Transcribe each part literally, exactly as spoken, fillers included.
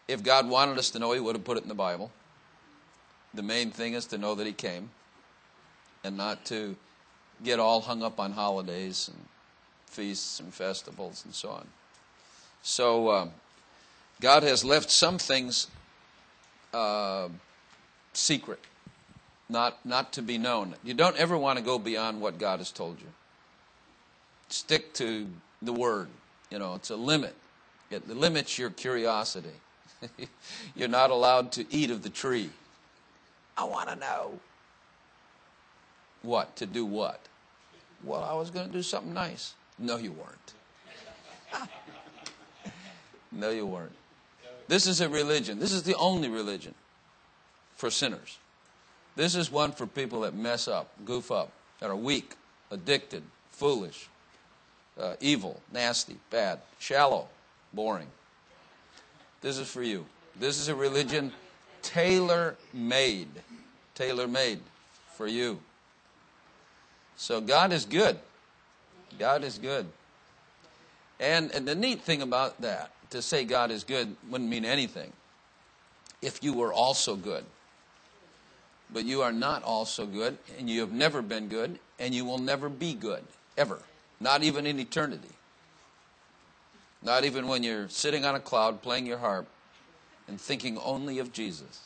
If God wanted us to know, he would have put it in the Bible. The main thing is to know that he came and not to get all hung up on holidays and feasts and festivals and so on. So uh, God has left some things uh, secret, not not to be known. You don't ever want to go beyond what God has told you. Stick to the Word. You know, it's a limit. It limits your curiosity. You're not allowed to eat of the tree. I want to know. What? To do what? Well, I was going to do something nice. No, you weren't. No, you weren't. This is a religion. This is the only religion for sinners. This is one for people that mess up, goof up, that are weak, addicted, foolish, uh, evil, nasty, bad, shallow, boring. This is for you. This is a religion tailor-made, tailor-made for you. So God is good. God is good. And, and the neat thing about that, to say God is good wouldn't mean anything if you were also good. But you are not also good, and you have never been good, and you will never be good, ever. Not even in eternity. Not even when you're sitting on a cloud playing your harp and thinking only of Jesus.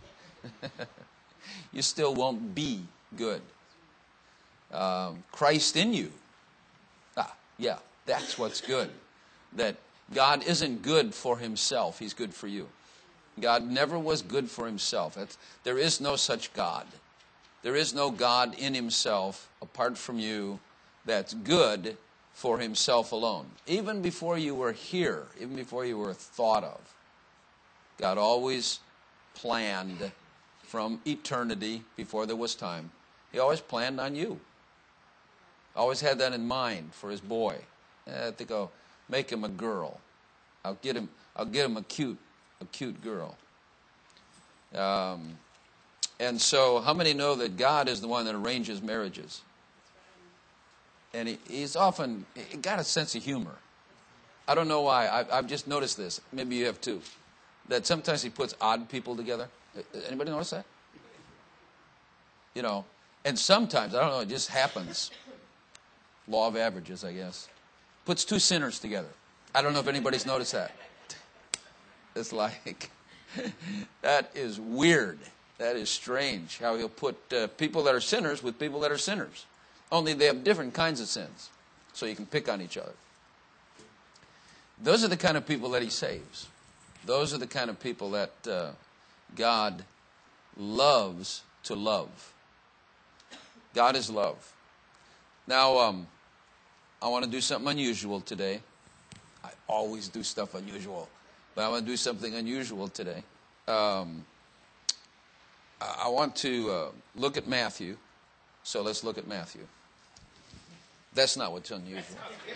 You still won't be good. Um, Christ in you. Ah, yeah, that's what's good. That God isn't good for himself. He's good for you. God never was good for himself. That's, there is no such God. There is no God in himself apart from you that's good for himself alone. Even before you were here, even before you were thought of, God always planned from eternity, before there was time. He always planned on you. Always had that in mind for his boy. I think I'll make him a girl. I'll get him. I'll get him a cute, a cute girl. Um, and so, how many know that God is the one that arranges marriages? And he, he's often he got a sense of humor. I don't know why. I, I've just noticed this. Maybe you have too. That sometimes he puts odd people together. Anybody notice that? You know, and sometimes, I don't know, it just happens. Law of averages, I guess. Puts two sinners together. I don't know if anybody's noticed that. It's like, that is weird. That is strange how he'll put uh, people that are sinners with people that are sinners. Only they have different kinds of sins. So you can pick on each other. Those are the kind of people that he saves. Those are the kind of people that uh, God loves to love. God is love. Now, um, I want to do something unusual today. I always do stuff unusual, but I want to do something unusual today. Um, I want to uh, look at Matthew, so let's look at Matthew. That's not what's unusual.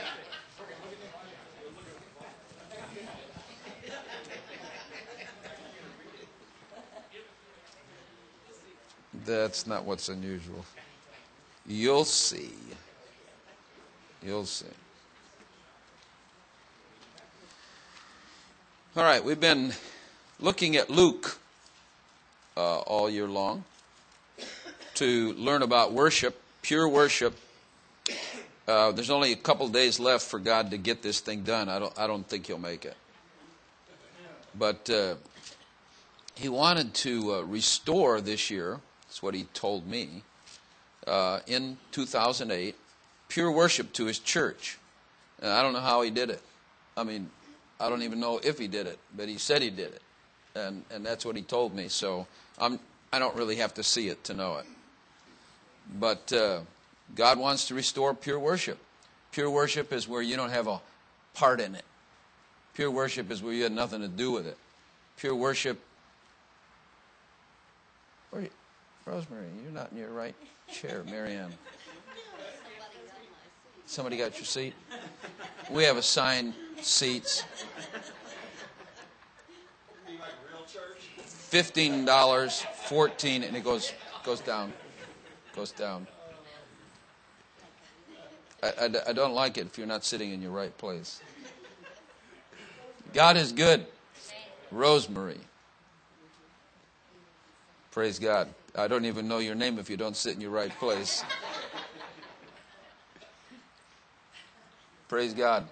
That's not what's unusual. You'll see. You'll see. All right, we've been looking at Luke uh, all year long to learn about worship, pure worship. Uh, there's only a couple days left for God to get this thing done. I don't. I don't think He'll make it. But uh, He wanted to uh, restore this year. That's what He told me. Uh, in two thousand eight, pure worship to His church. And I don't know how He did it. I mean, I don't even know if He did it, but He said He did it. And and that's what He told me. So I'm, I don't really have to see it to know it. But uh, God wants to restore pure worship. Pure worship is where you don't have a part in it. Pure worship is where you had nothing to do with it. Pure worship... Where are you? Rosemary, you're not in your right chair, Marianne. Somebody got your seat? We have assigned seats. Fifteen dollars, fourteen, and it goes goes down, goes down. I, I, I don't like it if you're not sitting in your right place. God is good. Rosemary. Praise God. I don't even know your name if you don't sit in your right place. Praise God.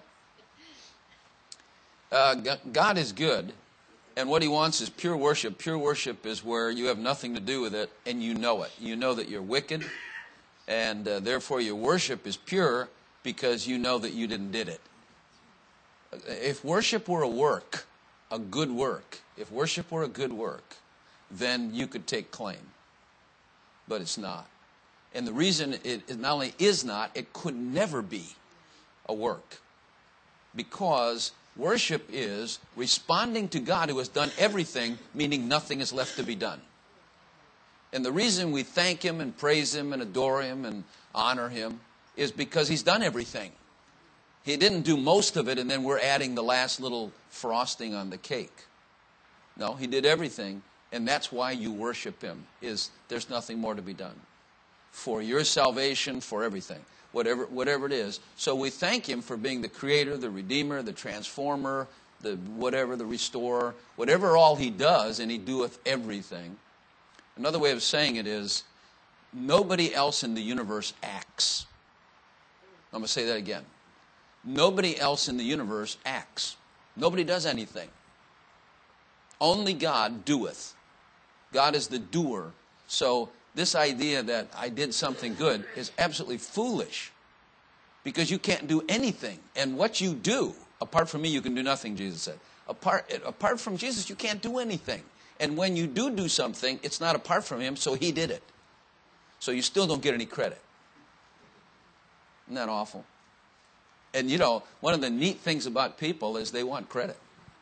Uh, God is good, and what he wants is pure worship. Pure worship is where you have nothing to do with it, and you know it. You know that you're wicked, and uh, therefore your worship is pure because you know that you didn't did it. If worship were a work, a good work, if worship were a good work, then you could take claim. But it's not. And the reason it, it not only is not, it could never be a work. Because worship is responding to God who has done everything, meaning nothing is left to be done. And the reason we thank him and praise him and adore him and honor him is because he's done everything. He didn't do most of it and then we're adding the last little frosting on the cake. No, he did everything, and that's why you worship him, is there's nothing more to be done. For your salvation, for everything. Whatever, whatever it is. So we thank him for being the creator, the redeemer, the transformer, the whatever, the restorer, whatever all he does, and he doeth everything. Another way of saying it is, nobody else in the universe acts. I'm going to say that again. Nobody else in the universe acts. Nobody does anything. Only God doeth. God is the doer. So this idea that I did something good is absolutely foolish, because you can't do anything. And what you do, apart from me, you can do nothing, Jesus said. Apart, apart from Jesus, you can't do anything. And when you do do something, it's not apart from him, so he did it. So you still don't get any credit. Isn't that awful? And you know, one of the neat things about people is they want credit.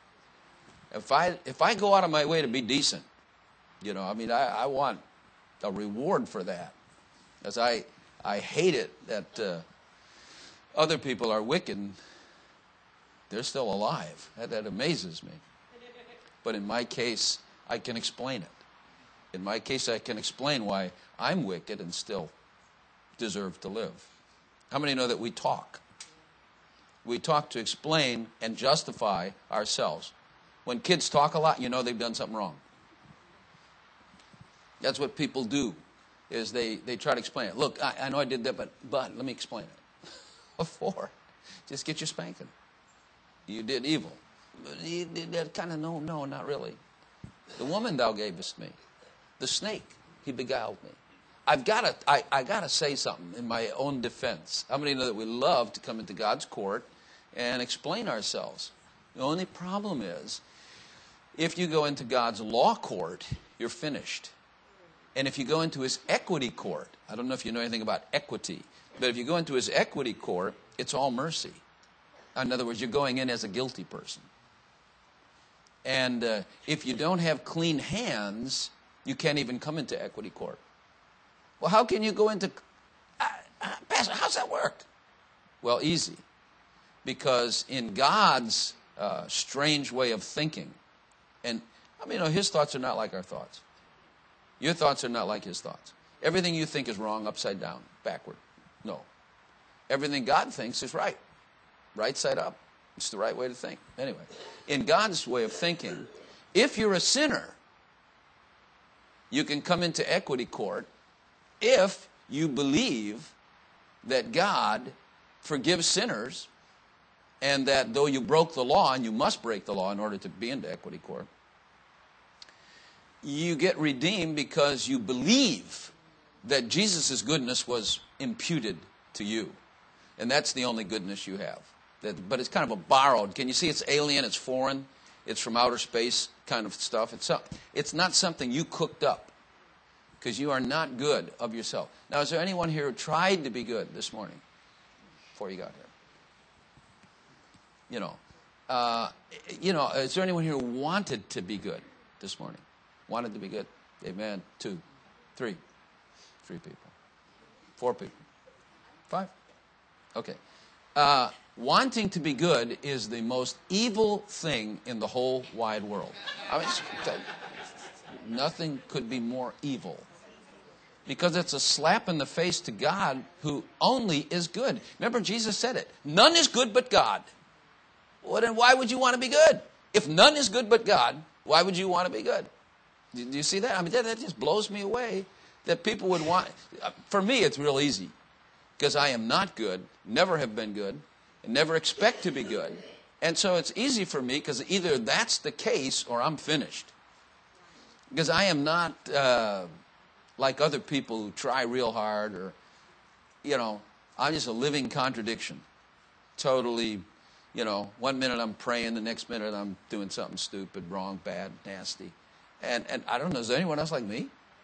If I, if I go out of my way to be decent, you know, I mean, I, I want a reward for that. As I, I hate it that uh, other people are wicked and they're still alive. That, that amazes me. But in my case, I can explain it. In my case, I can explain why I'm wicked and still deserve to live. How many know that we talk? We talk to explain and justify ourselves. When kids talk a lot, you know they've done something wrong. That's what people do, is they, they try to explain it. Look, I, I know I did that, but, but let me explain it. What for? Just get you spanking. You did evil. But you did that kind of, no, no, not really. The woman thou gavest me. The snake, he beguiled me. I've got to, I, I got to say something in my own defense. How many know that we love to come into God's court and explain ourselves? The only problem is, if you go into God's law court, you're finished. And if you go into his equity court, I don't know if you know anything about equity, but if you go into his equity court, it's all mercy. In other words, you're going in as a guilty person. And uh, if you don't have clean hands, you can't even come into equity court. Well, how can you go into... Uh, uh, Pastor, how's that work? Well, easy. Because in God's uh, strange way of thinking, and I mean, you know, his thoughts are not like our thoughts. Your thoughts are not like his thoughts. Everything you think is wrong, upside down, backward. No. Everything God thinks is right. Right side up. It's the right way to think. Anyway, in God's way of thinking, if you're a sinner, you can come into equity court if you believe that God forgives sinners, and that though you broke the law, and you must break the law in order to be into equity court, you get redeemed because you believe that Jesus' goodness was imputed to you. And that's the only goodness you have. That, but it's kind of a borrowed. Can you see it's alien, it's foreign, it's from outer space kind of stuff. It's, it's not something you cooked up, because you are not good of yourself. Now, is there anyone here who tried to be good this morning before you got here? You know, uh, you know, is there anyone here who wanted to be good this morning? Wanted to be good? Amen. Two, three, three people, four people, five. Okay. Uh, wanting to be good is the most evil thing in the whole wide world. I mean, nothing could be more evil, because it's a slap in the face to God, who only is good. Remember, Jesus said it. None is good but God. Well, then why would you want to be good? If none is good but God, Why would you want to be good? Do you see that? I mean, that, that just blows me away that people would want. For me, it's real easy because I am not good, never have been good, and never expect to be good. And so it's easy for me because either that's the case or I'm finished. Because I am not uh, like other people who try real hard or, you know, I'm just a living contradiction. Totally, you know, one minute I'm praying, the next minute I'm doing something stupid, wrong, bad, nasty. And and I don't know, is there anyone else like me?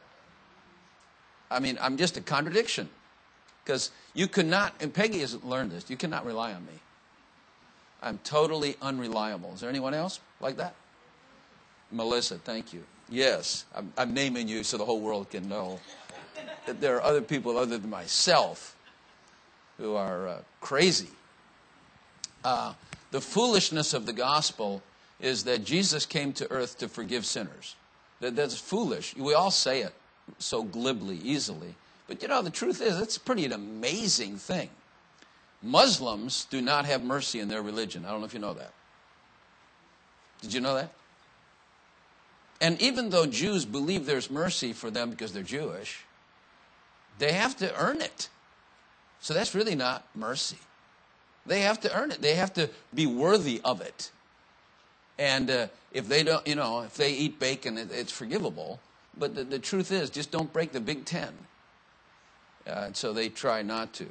I mean, I'm just a contradiction. Because you cannot, and Peggy has learned this, you cannot rely on me. I'm totally unreliable. Is there anyone else like that? Melissa, thank you. Yes, I'm, I'm naming you so the whole world can know that there are other people other than myself who are uh, crazy. Uh, the foolishness of the gospel is that Jesus came to earth to forgive sinners. That, that's foolish. We all say it so glibly, easily. But you know, the truth is, it's pretty an amazing thing. Muslims do not have mercy in their religion. I don't know if you know that. Did you know that? And even though Jews believe there's mercy for them because they're Jewish, they have to earn it. So that's really not mercy. They have to earn it. They have to be worthy of it. And uh, if they don't, you know, if they eat bacon, it, it's forgivable. But the, the truth is, just don't break the Big Ten. Uh, so they try not to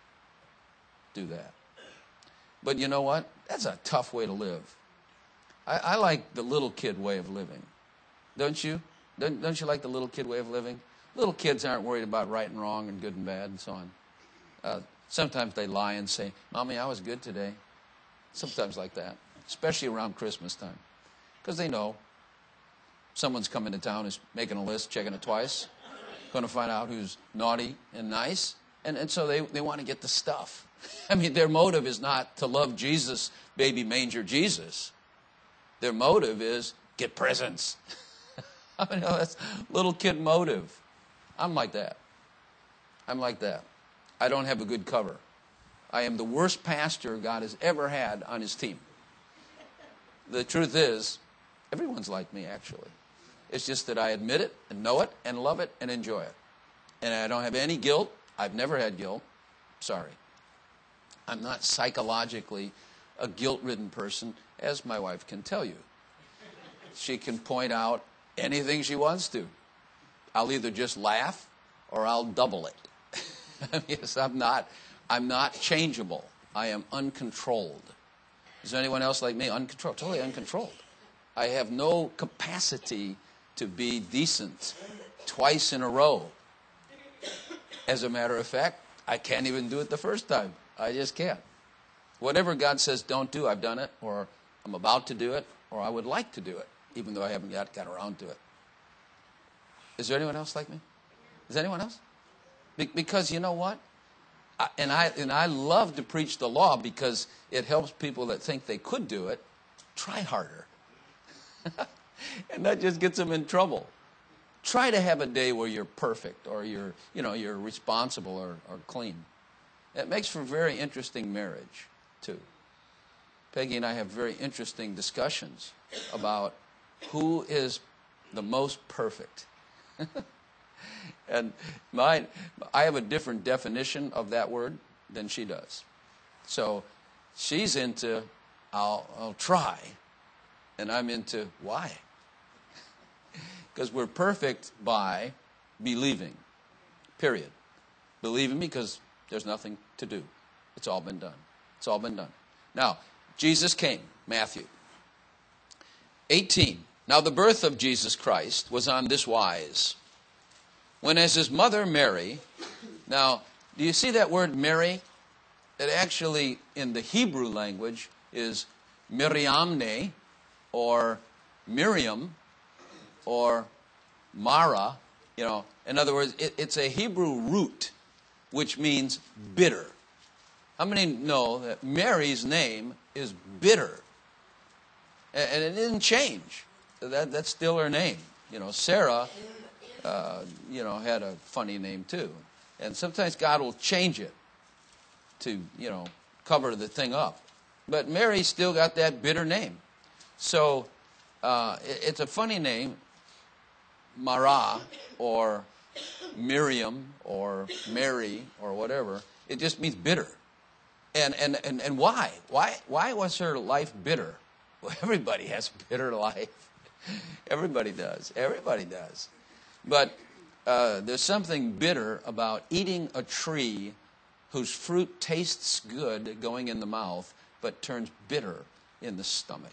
do that. But you know what? That's a tough way to live. I, I like the little kid way of living. Don't you? Don't, don't you like the little kid way of living? Little kids aren't worried about right and wrong and good and bad and so on. Uh, sometimes they lie and say, Mommy, I was good today. Sometimes like that, especially around Christmas time. Because they know someone's coming to town, is making a list, checking it twice, going to find out who's naughty and nice. And, and so they, they want to get the stuff. I mean, their motive is not to love Jesus, baby manger Jesus. Their motive is get presents. I mean, that's little kid motive. I'm like that. I'm like that. I don't have a good cover. I am the worst pastor God has ever had on his team. The truth is, everyone's like me, actually. It's just that I admit it and know it and love it and enjoy it. And I don't have any guilt. I've never had guilt. Sorry. I'm not psychologically a guilt-ridden person, as my wife can tell you. She can point out anything she wants to. I'll either just laugh or I'll double it. Yes, I'm not, I'm not changeable. I am uncontrolled. Is there anyone else like me? Uncontrolled, totally uncontrolled. I have no capacity to be decent twice in a row. As a matter of fact, I can't even do it the first time. I just can't. Whatever God says don't do, I've done it, or I'm about to do it, or I would like to do it, even though I haven't yet got around to it. Is there anyone else like me? Is there anyone else? Be- because you know what? I, and I and I love to preach the law because it helps people that think they could do it try harder. And that just gets them in trouble. Try to have a day where you're perfect or you're, you know, you're responsible or, or clean. It makes for a very interesting marriage, too. Peggy and I have very interesting discussions about who is the most perfect. And mine, I have a different definition of that word than she does. So she's into, I'll, I'll try, and I'm into why. Because we're perfect by believing, period. Believing because there's nothing to do. It's all been done. It's all been done. Now, Jesus came, Matthew eighteen. Now the birth of Jesus Christ was on this wise. When as his mother Mary, now, do you see that word Mary? It actually, in the Hebrew language, is Miriamne, or Miriam, or Mara. You know, in other words, it, it's a Hebrew root, which means bitter. How many know that Mary's name is bitter? And, and it didn't change. That, that's still her name. You know, Sarah, uh, you know, had a funny name too. And sometimes God will change it to, you know, cover the thing up. But Mary still got that bitter name. So Uh, it, it's a funny name, Mara or Miriam or Mary or whatever. It just means bitter. And, and, and, and why? Why? Why was her life bitter? Well, everybody has a bitter life. Everybody does. Everybody does. But uh, there's something bitter about eating a tree whose fruit tastes good going in the mouth, but turns bitter in the stomach.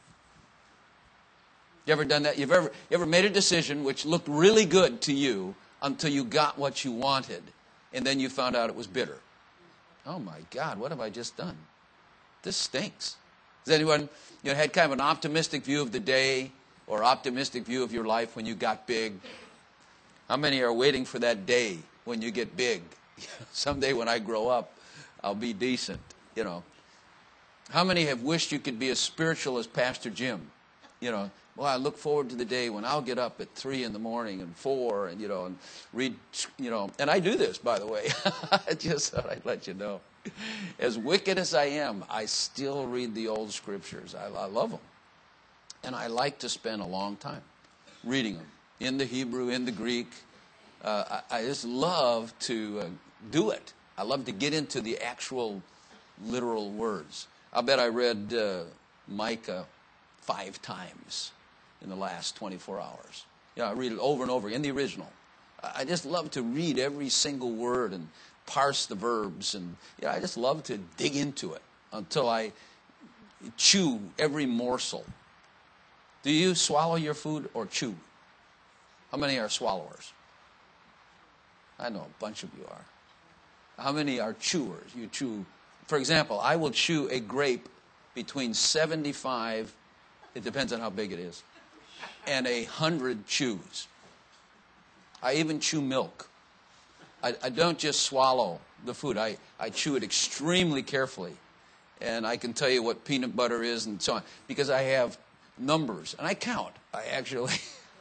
You ever done that? You've ever, you ever made a decision which looked really good to you until you got what you wanted, and then you found out it was bitter? Oh my God, what have I just done? This stinks. Has anyone you know, had kind of an optimistic view of the day or optimistic view of your life when you got big? How many are waiting for that day when you get big? Someday when I grow up, I'll be decent, you know. How many have wished you could be as spiritual as Pastor Jim? You know, well, I look forward to the day when I'll get up at three in the morning and four and, you know, and read, you know. And I do this, by the way. I just thought I'd let you know. As wicked as I am, I still read the old scriptures. I, I love them. And I like to spend a long time reading them in the Hebrew, in the Greek. Uh, I, I just love to uh, do it. I love to get into the actual literal words. I bet I read uh, Micah five times in the last twenty-four hours. You know, I read it over and over in the original. I just love to read every single word and parse the verbs, and you know, I just love to dig into it until I chew every morsel. Do you swallow your food or chew? How many are swallowers? I know a bunch of you are. How many are chewers? You chew. For example, I will chew a grape between seventy-five, it depends on how big it is, and a hundred chews. I even chew milk. I, I don't just swallow the food. I, I chew it extremely carefully. And I can tell you what peanut butter is and so on, because I have numbers. And I count. I actually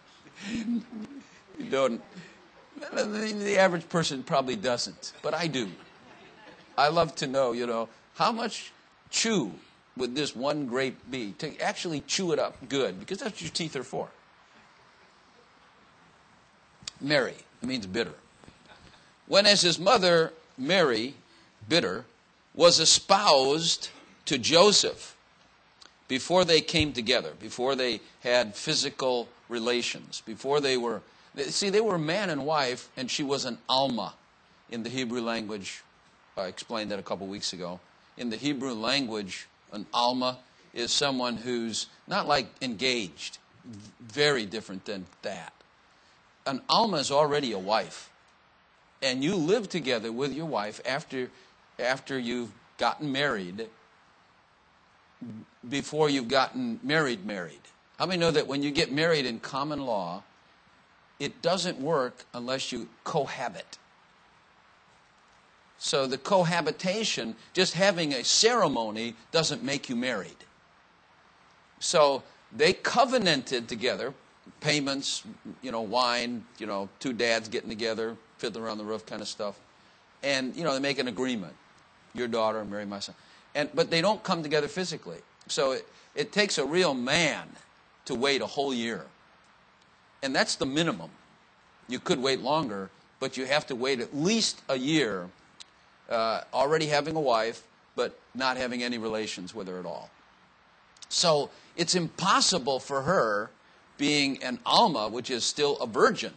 don't. The average person probably doesn't, but I do. I love to know, you know, how much chew would this one grape be? To actually chew it up good, because that's what your teeth are for. Mary, it means bitter. When as his mother, Mary, bitter, was espoused to Joseph before they came together, before they had physical relations, before they were, see, they were man and wife, and she was an alma in the Hebrew language. I explained that a couple weeks ago. In the Hebrew language, an alma is someone who's not like engaged, very different than that. An alma is already a wife, and you live together with your wife after, after you've gotten married, before you've gotten married married. How many know that when you get married in common law, it doesn't work unless you cohabit? So the cohabitation, just having a ceremony, doesn't make you married. So they covenanted together, payments, you know, wine, you know, two dads getting together, fiddling around the roof kind of stuff. And, you know, they make an agreement. Your daughter, marry my son. And, but they don't come together physically. So it, it takes a real man to wait a whole year. And that's the minimum. You could wait longer, but you have to wait at least a year, uh, already having a wife, but not having any relations with her at all. So it's impossible for her, being an alma, which is still a virgin.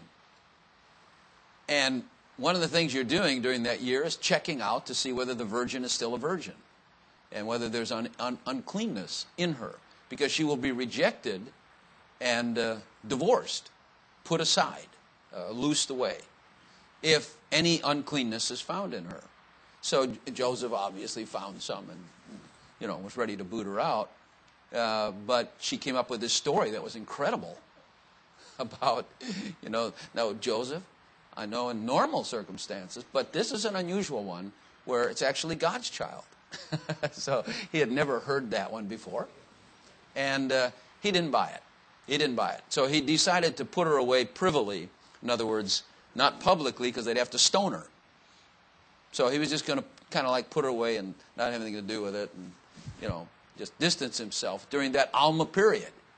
And one of the things you're doing during that year is checking out to see whether the virgin is still a virgin and whether there's un- un- uncleanness in her, because she will be rejected and uh, divorced, put aside, uh, loosed away, if any uncleanness is found in her. So Joseph obviously found some and, you know, was ready to boot her out. Uh, but she came up with this story that was incredible about, you know, now Joseph, I know in normal circumstances, but this is an unusual one where it's actually God's child. So he had never heard that one before. And uh, he didn't buy it. He didn't buy it. So he decided to put her away privily. In other words, not publicly, because they'd have to stone her. So he was just going to kind of like put her away and not have anything to do with it and, you know, just distance himself during that Alma period.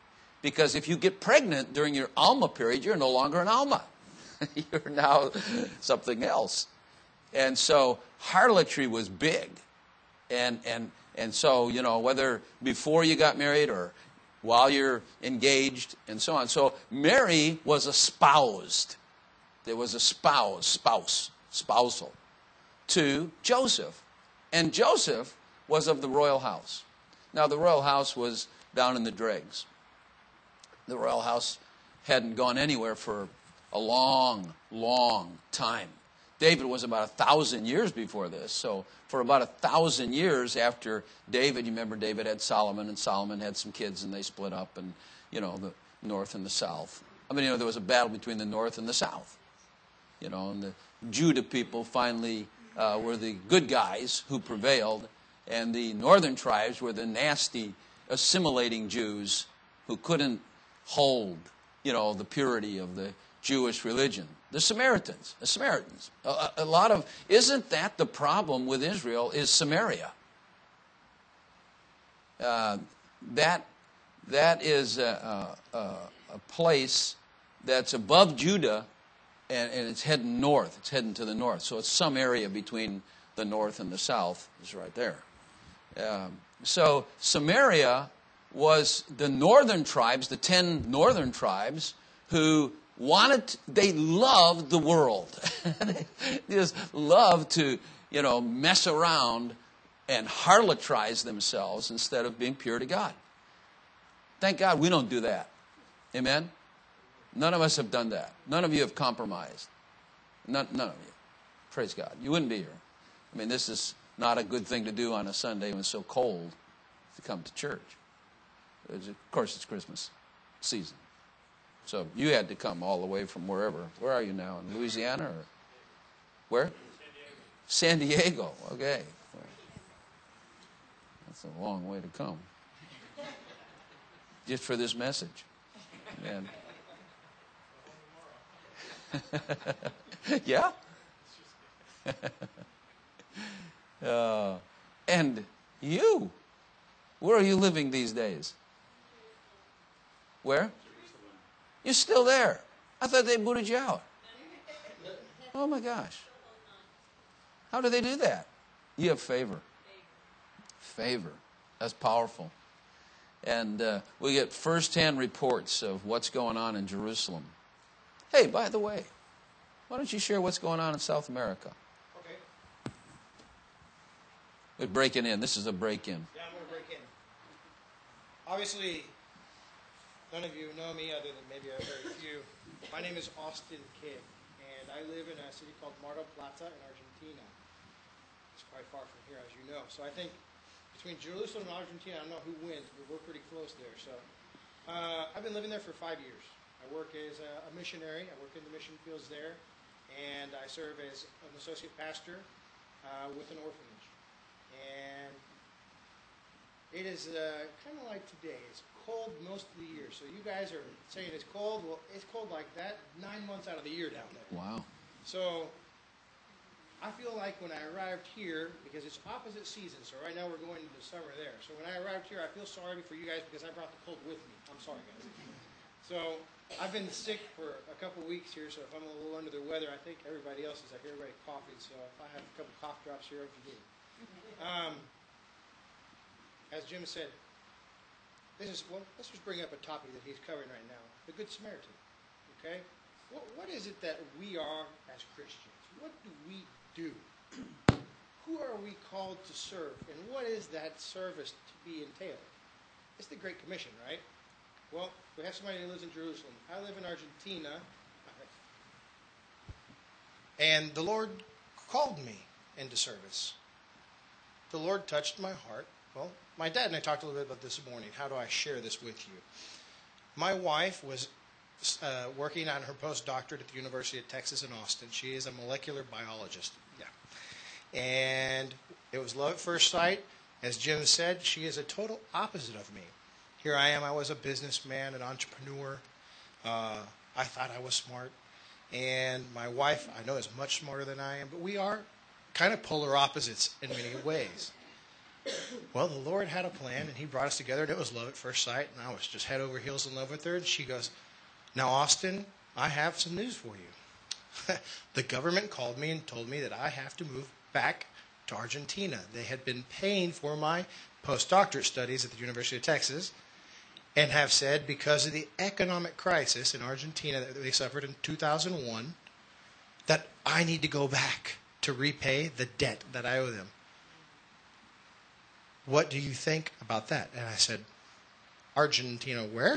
Because if you get pregnant during your Alma period, you're no longer an Alma. You're now something else. And so harlotry was big. And and and so, you know, whether before you got married or while you're engaged and so on. So Mary was espoused. There was a spouse, spouse, spousal to Joseph. And Joseph was of the royal house. Now, the royal house was down in the dregs. The royal house hadn't gone anywhere for a long, long time. David was about a thousand years before this. So for about a thousand years after David, you remember David had Solomon, and Solomon had some kids, and they split up, and, you know, the north and the south. I mean, you know, there was a battle between the north and the south. You know, and the Judah people finally uh, were the good guys who prevailed, and the northern tribes were the nasty, assimilating Jews who couldn't hold, you know, the purity of the Jewish religion. The Samaritans, the Samaritans. A, a lot of, isn't that the problem with Israel, is Samaria? Uh, that that is a, a, a place that's above Judah, and, and it's heading north. It's heading to the north. So it's some area between the north and the south is right there. Um, so Samaria was the northern tribes, the ten northern tribes, who wanted, they loved the world. They just loved to, you know, mess around and harlotrize themselves instead of being pure to God. Thank God we don't do that. Amen? None of us have done that. None of you have compromised. None, none of you. Praise God. You wouldn't be here. I mean, this is not a good thing to do on a Sunday when it's so cold to come to church. Of course, it's Christmas season. So you had to come all the way from wherever. Where are you now? In Louisiana or where? San Diego. San Diego. Okay. That's a long way to come. Just for this message. And yeah? uh, and you, where are you living these days? Where? You're still there. I thought they booted you out. Oh my gosh. How do they do that? You have favor. Favor. That's powerful. And uh, we get first-hand reports of what's going on in Jerusalem. Hey, by the way, why don't you share what's going on in South America? Okay. We're breaking in. This is a break-in. Yeah, I'm going to break in. Obviously, none of you know me other than maybe a very few. My name is Austin Kidd, and I live in a city called Mar del Plata in Argentina. It's quite far from here, as you know. So I think between Jerusalem and Argentina, I don't know who wins, but we're pretty close there. So uh, I've been living there for five years. I work as a, a missionary. I work in the mission fields there, and I serve as an associate pastor uh, with an orphanage. And it is uh, kind of like today. It's cold most of the year. So you guys are saying it's cold. Well, it's cold like that nine months out of the year down there. Wow. So I feel like when I arrived here, because it's opposite season, so right now we're going into the summer there. So when I arrived here, I feel sorry for you guys because I brought the cold with me. I'm sorry, guys. So I've been sick for a couple weeks here, so if I'm a little under the weather, I think everybody else is. I hear everybody coughing, so if I have a couple cough drops here, if you need. Um, as Jim said, this is, well, let's just bring up a topic that he's covering right now, the Good Samaritan. Okay? What, what is it that we are as Christians? What do we do? Who are we called to serve? And what is that service to be entailed? It's the Great Commission, right? Well, we have somebody who lives in Jerusalem. I live in Argentina. And the Lord called me into service. The Lord touched my heart. Well, my dad and I talked a little bit about this morning. How do I share this with you? My wife was uh, working on her postdoctorate at the University of Texas in Austin. She is a molecular biologist. Yeah. And it was love at first sight. As Jim said, she is a total opposite of me. Here I am. I was a businessman, an entrepreneur. Uh, I thought I was smart. And my wife, I know, is much smarter than I am. But we are kind of polar opposites in many ways. Well, the Lord had a plan, and he brought us together, and it was love at first sight, and I was just head over heels in love with her. And she goes, now, Austin, I have some news for you. The government called me and told me that I have to move back to Argentina. They had been paying for my postdoctorate studies at the University of Texas and have said because of the economic crisis in Argentina that they suffered in two thousand one that I need to go back to repay the debt that I owe them. What do you think about that? And I said, Argentina where?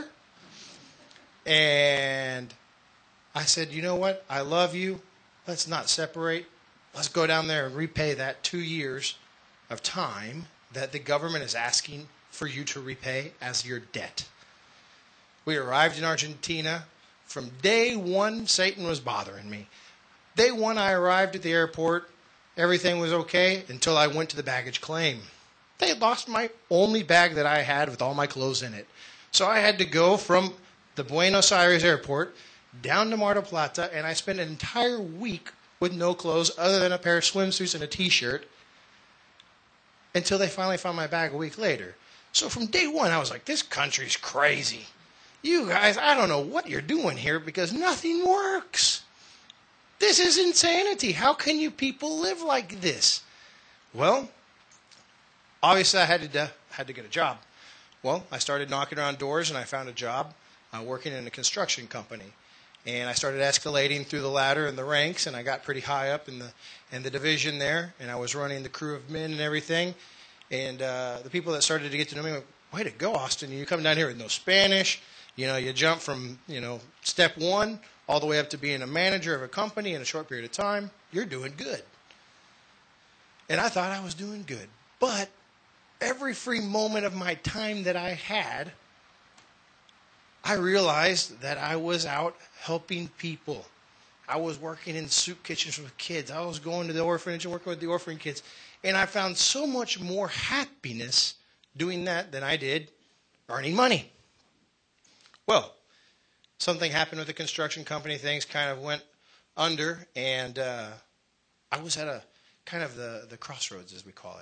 And I said, you know what? I love you. Let's not separate. Let's go down there and repay that two years of time that the government is asking for you to repay as your debt. We arrived in Argentina. From day one, Satan was bothering me. Day one, I arrived at the airport. Everything was okay until I went to the baggage claim. They had lost my only bag that I had with all my clothes in it. So I had to go from the Buenos Aires airport down to Mar del Plata, and I spent an entire week with no clothes other than a pair of swimsuits and a T-shirt until they finally found my bag a week later. So from day one, I was like, this country's crazy. You guys, I don't know what you're doing here because nothing works. This is insanity. How can you people live like this? Well, obviously I had to, uh, had to get a job. Well, I started knocking around doors and I found a job uh, working in a construction company. And I started escalating through the ladder and the ranks, and I got pretty high up in the in the division there, and I was running the crew of men and everything. And uh, the people that started to get to know me went, way to go, Austin. You come down here with no Spanish. You know, you jump from, you know, step one all the way up to being a manager of a company in a short period of time. You're doing good. And I thought I was doing good. But every free moment of my time that I had, I realized that I was out helping people. I was working in soup kitchens with kids. I was going to the orphanage and working with the orphan kids. And I found so much more happiness doing that than I did earning money. Well, something happened with the construction company. Things kind of went under, and uh, I was at a kind of the, the crossroads, as we call it.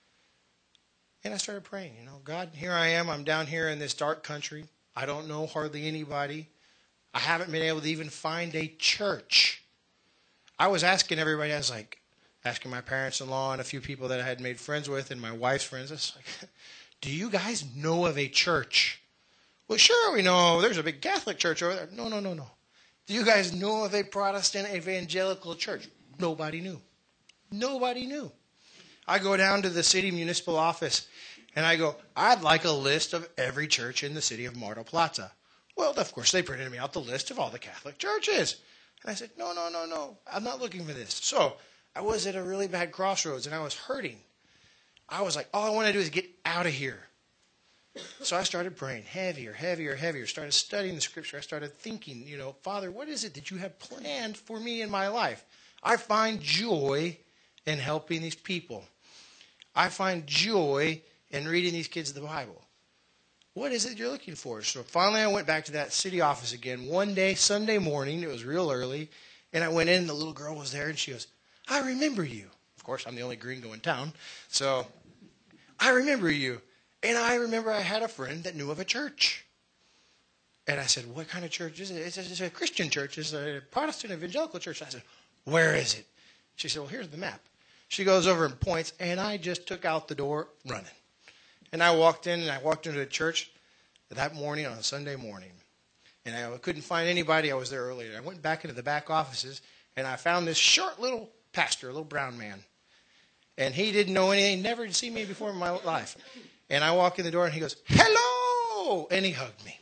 And I started praying, you know, God, here I am. I'm down here in this dark country. I don't know hardly anybody. I haven't been able to even find a church. I was asking everybody, I was like, asking my parents-in-law and a few people that I had made friends with and my wife's friends, I was like, do you guys know of a church? Well, sure we know. There's a big Catholic church over there. No, no, no, no. Do you guys know of a Protestant evangelical church? Nobody knew. Nobody knew. I go down to the city municipal office and I go, I'd like a list of every church in the city of Mar del Plata. Well, of course, they printed me out the list of all the Catholic churches. And I said, no, no, no, no. I'm not looking for this. So I was at a really bad crossroads and I was hurting. I was like, all I want to do is get out of here. So I started praying heavier, heavier, heavier. Started studying the scripture. I started thinking, you know, Father, what is it that you have planned for me in my life? I find joy in helping these people. I find joy in reading these kids the Bible. What is it you're looking for? So finally I went back to that city office again. One day, Sunday morning, it was real early, and I went in and the little girl was there and she goes, I remember you. Of course, I'm the only gringo in town. So, I remember you. And I remember I had a friend that knew of a church. And I said, what kind of church is it? It's a, it's a Christian church. It's a Protestant evangelical church. I said, where is it? She said, well, here's the map. She goes over and points, and I just took out the door running. And I walked in, and I walked into a church that morning on a Sunday morning. And I couldn't find anybody. I was there earlier. I went back into the back offices, and I found this short little pastor, a little brown man. And he didn't know anything, never seen me before in my life. And I walk in the door, and he goes, hello! And he hugged me.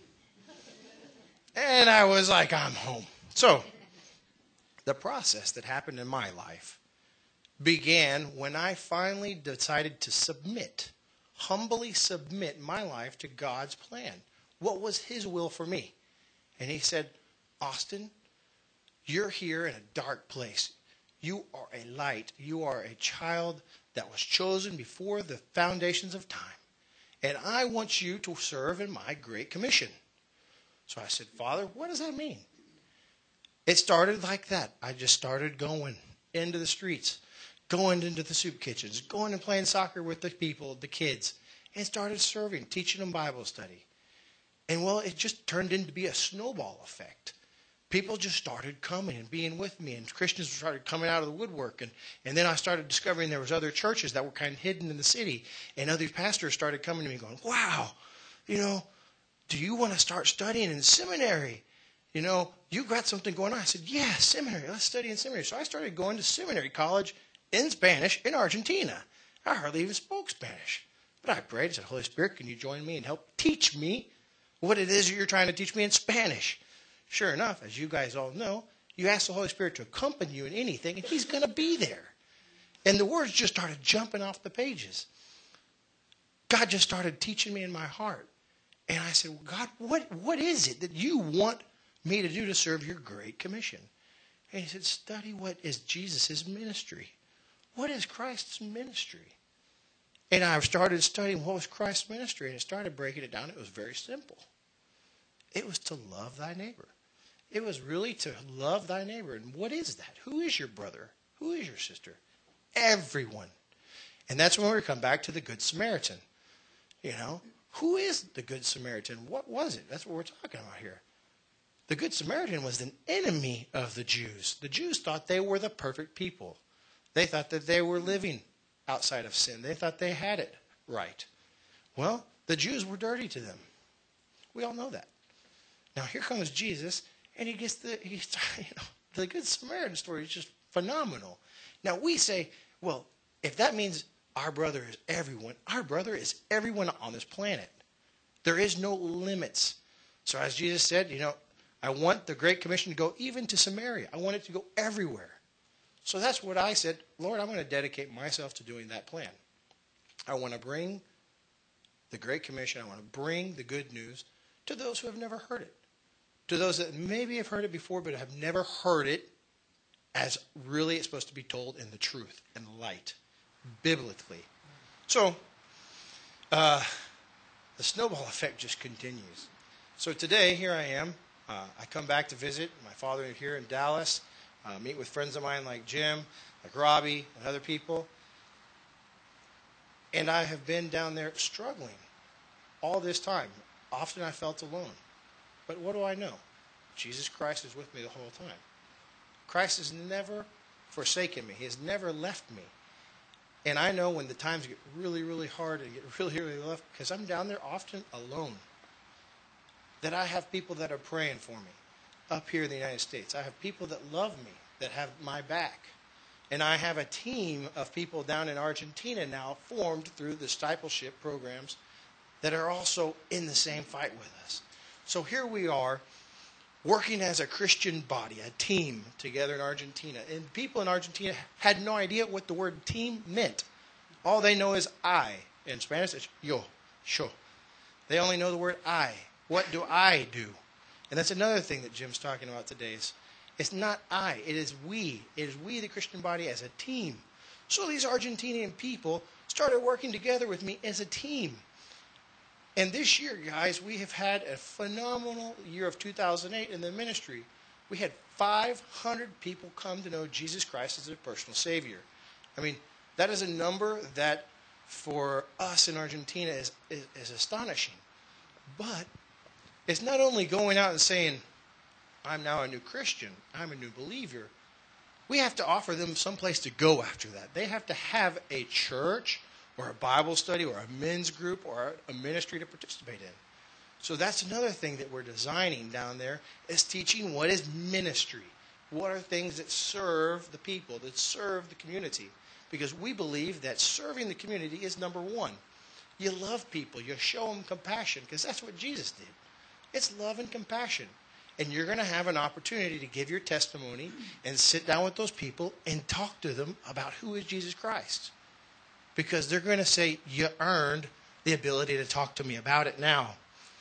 And I was like, I'm home. So, the process that happened in my life began when I finally decided to submit, humbly submit my life to God's plan. What was His will for me? And He said, Austin, you're here in a dark place. You are a light. You are a child that was chosen before the foundations of time. And I want you to serve in my great commission. So I said, Father, what does that mean? It started like that. I just started going into the streets, going into the soup kitchens, going and playing soccer with the people, the kids, and started serving, teaching them Bible study. And well, it just turned into be a snowball effect. People just started coming and being with me, and Christians started coming out of the woodwork. And, and then I started discovering there was other churches that were kind of hidden in the city, and other pastors started coming to me going, wow, you know, do you want to start studying in seminary? You know, you got something going on. I said, yeah, seminary. Let's study in seminary. So I started going to seminary college in Spanish in Argentina. I hardly even spoke Spanish. But I prayed. I said, Holy Spirit, can you join me and help teach me what it is you're trying to teach me in Spanish? Sure enough, as you guys all know, you ask the Holy Spirit to accompany you in anything, and he's going to be there. And the words just started jumping off the pages. God just started teaching me in my heart. And I said, well, God, what, what is it that you want me to do to serve your great commission? And he said, study what is Jesus' ministry. What is Christ's ministry? And I started studying what was Christ's ministry, and I started breaking it down. It was very simple. It was to love thy neighbor. It was really to love thy neighbor. And what is that? Who is your brother? Who is your sister? Everyone. And that's when we come back to the Good Samaritan. You know, who is the Good Samaritan? What was it? That's what we're talking about here. The Good Samaritan was an enemy of the Jews. The Jews thought they were the perfect people. They thought that they were living outside of sin. They thought they had it right. Well, the Jews were dirty to them. We all know that. Now here comes Jesus, and he gets the he's, you know, the Good Samaritan story is just phenomenal. Now we say, well, if that means our brother is everyone, our brother is everyone on this planet. There is no limits. So as Jesus said, you know, I want the Great Commission to go even to Samaria. I want it to go everywhere. So that's what I said, Lord, I'm going to dedicate myself to doing that plan. I want to bring the Great Commission, I want to bring the good news to those who have never heard it. To those that maybe have heard it before but have never heard it as really it's supposed to be told in the truth and the light, biblically. So, uh, the snowball effect just continues. So today, here I am. Uh, I come back to visit my father here in Dallas, uh, meet with friends of mine like Jim, like Robbie, and other people. And I have been down there struggling all this time. Often I felt alone. But what do I know? Jesus Christ is with me the whole time. Christ has never forsaken me. He has never left me. And I know when the times get really, really hard and get really, really rough, because I'm down there often alone, that I have people that are praying for me up here in the United States. I have people that love me, that have my back. And I have a team of people down in Argentina now formed through the discipleship programs that are also in the same fight with us. So here we are working as a Christian body, a team together in Argentina. And people in Argentina had no idea what the word team meant. All they know is I. In Spanish, it's yo, yo. They only know the word I. What do I do? And that's another thing that Jim's talking about today. Is it's not I, it is we. It is we, the Christian body, as a team. So these Argentinian people started working together with me as a team. And this year, guys, we have had a phenomenal year of two thousand eight in the ministry. We had five hundred people come to know Jesus Christ as their personal Savior. I mean, that is a number that for us in Argentina is, is, is astonishing. But it's not only going out and saying, I'm now a new Christian, I'm a new believer. We have to offer them some place to go after that. They have to have a church or a Bible study or a men's group or a ministry to participate in. So that's another thing that we're designing down there, is teaching what is ministry. What are things that serve the people, that serve the community? Because we believe that serving the community is number one. You love people. You show them compassion, because that's what Jesus did. It's love and compassion. And you're going to have an opportunity to give your testimony and sit down with those people and talk to them about who is Jesus Christ. Because they're going to say, you earned the ability to talk to me about it now.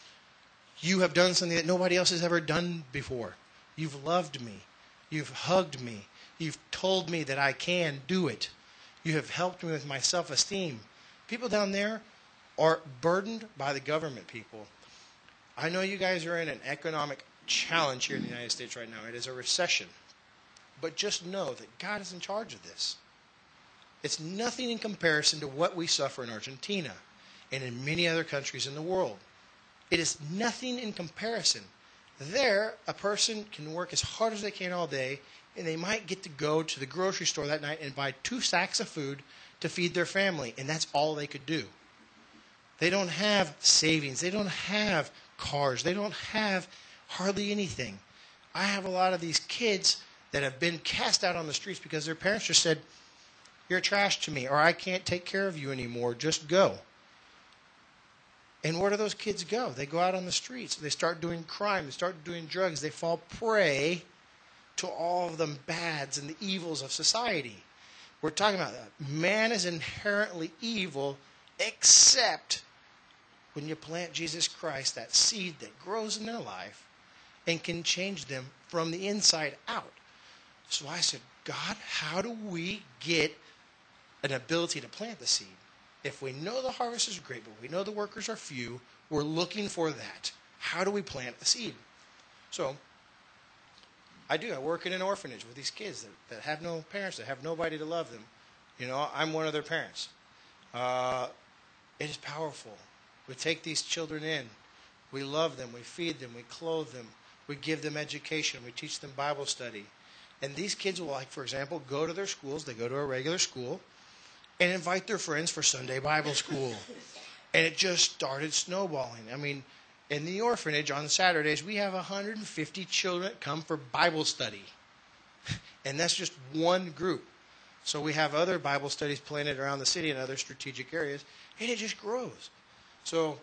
You have done something that nobody else has ever done before. You've loved me. You've hugged me. You've told me that I can do it. You have helped me with my self-esteem. People down there are burdened by the government, people. I know you guys are in an economic challenge here in the United States right now. It is a recession. But just know that God is in charge of this. It's nothing in comparison to what we suffer in Argentina and in many other countries in the world. It is nothing in comparison. There, a person can work as hard as they can all day, and they might get to go to the grocery store that night and buy two sacks of food to feed their family, and that's all they could do. They don't have savings. They don't have cars. They don't have hardly anything. I have a lot of these kids that have been cast out on the streets because their parents just said, "You're trash to me," or "I can't take care of you anymore. Just go." And where do those kids go? They go out on the streets. They start doing crime. They start doing drugs. They fall prey to all of the bads and the evils of society. We're talking about that. Man is inherently evil, except when you plant Jesus Christ, that seed that grows in their life and can change them from the inside out. So I said, God, how do we get an ability to plant the seed? If we know the harvest is great, but we know the workers are few, we're looking for that. How do we plant a seed? So I do. I work in an orphanage with these kids that, that have no parents, that have nobody to love them. You know, I'm one of their parents. Uh, it is powerful. We take these children in. We love them. We feed them. We clothe them. We give them education. We teach them Bible study. And these kids will, like, for example, go to their schools. They go to a regular school and invite their friends for Sunday Bible school. And it just started snowballing. I mean, in the orphanage on Saturdays, we have one hundred fifty children that come for Bible study. And that's just one group. So we have other Bible studies planted around the city in other strategic areas, and it just grows. So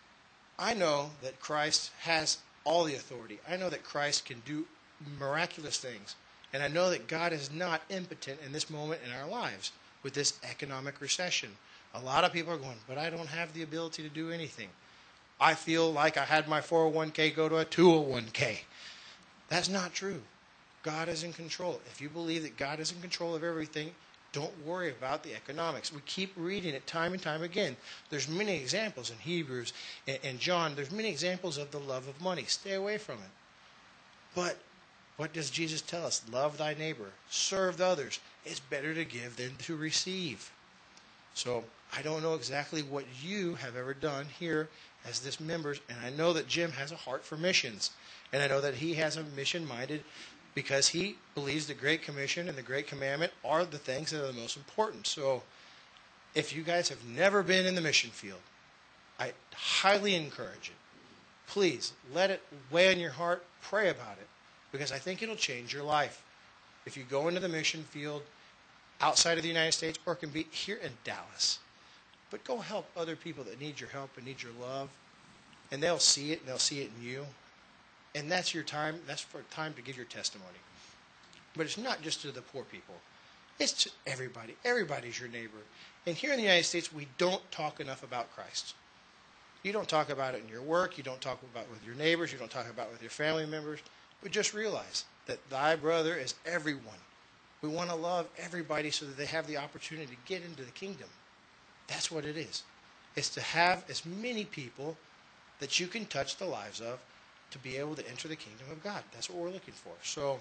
I know that Christ has all the authority. I know that Christ can do miraculous things. And I know that God is not impotent in this moment in our lives with this economic recession. A lot of people are going, but I don't have the ability to do anything. I feel like I had my four oh one k go to a two oh one k. That's not true. God is in control. If you believe that God is in control of everything, don't worry about the economics. We keep reading it time and time again. There's many examples in Hebrews and, and John. There's many examples of the love of money. Stay away from it. But what does Jesus tell us? Love thy neighbor. Serve others. It's better to give than to receive. So I don't know exactly what you have ever done here as this members, and I know that Jim has a heart for missions. And I know that he has a mission-minded because he believes the Great Commission and the Great Commandment are the things that are the most important. So if you guys have never been in the mission field, I highly encourage it. Please let it weigh on your heart. Pray about it because I think it'll change your life. If you go into the mission field outside of the United States or it can be here in Dallas, but go help other people that need your help and need your love, and they'll see it and they'll see it in you. And that's your time. That's for time to give your testimony. But it's not just to the poor people. It's to everybody. Everybody's your neighbor. And here in the United States, we don't talk enough about Christ. You don't talk about it in your work. You don't talk about it with your neighbors. You don't talk about it with your family members. But just realize that thy brother is everyone. We want to love everybody so that they have the opportunity to get into the kingdom. That's what it is. It's to have as many people that you can touch the lives of to be able to enter the kingdom of God. That's what we're looking for. So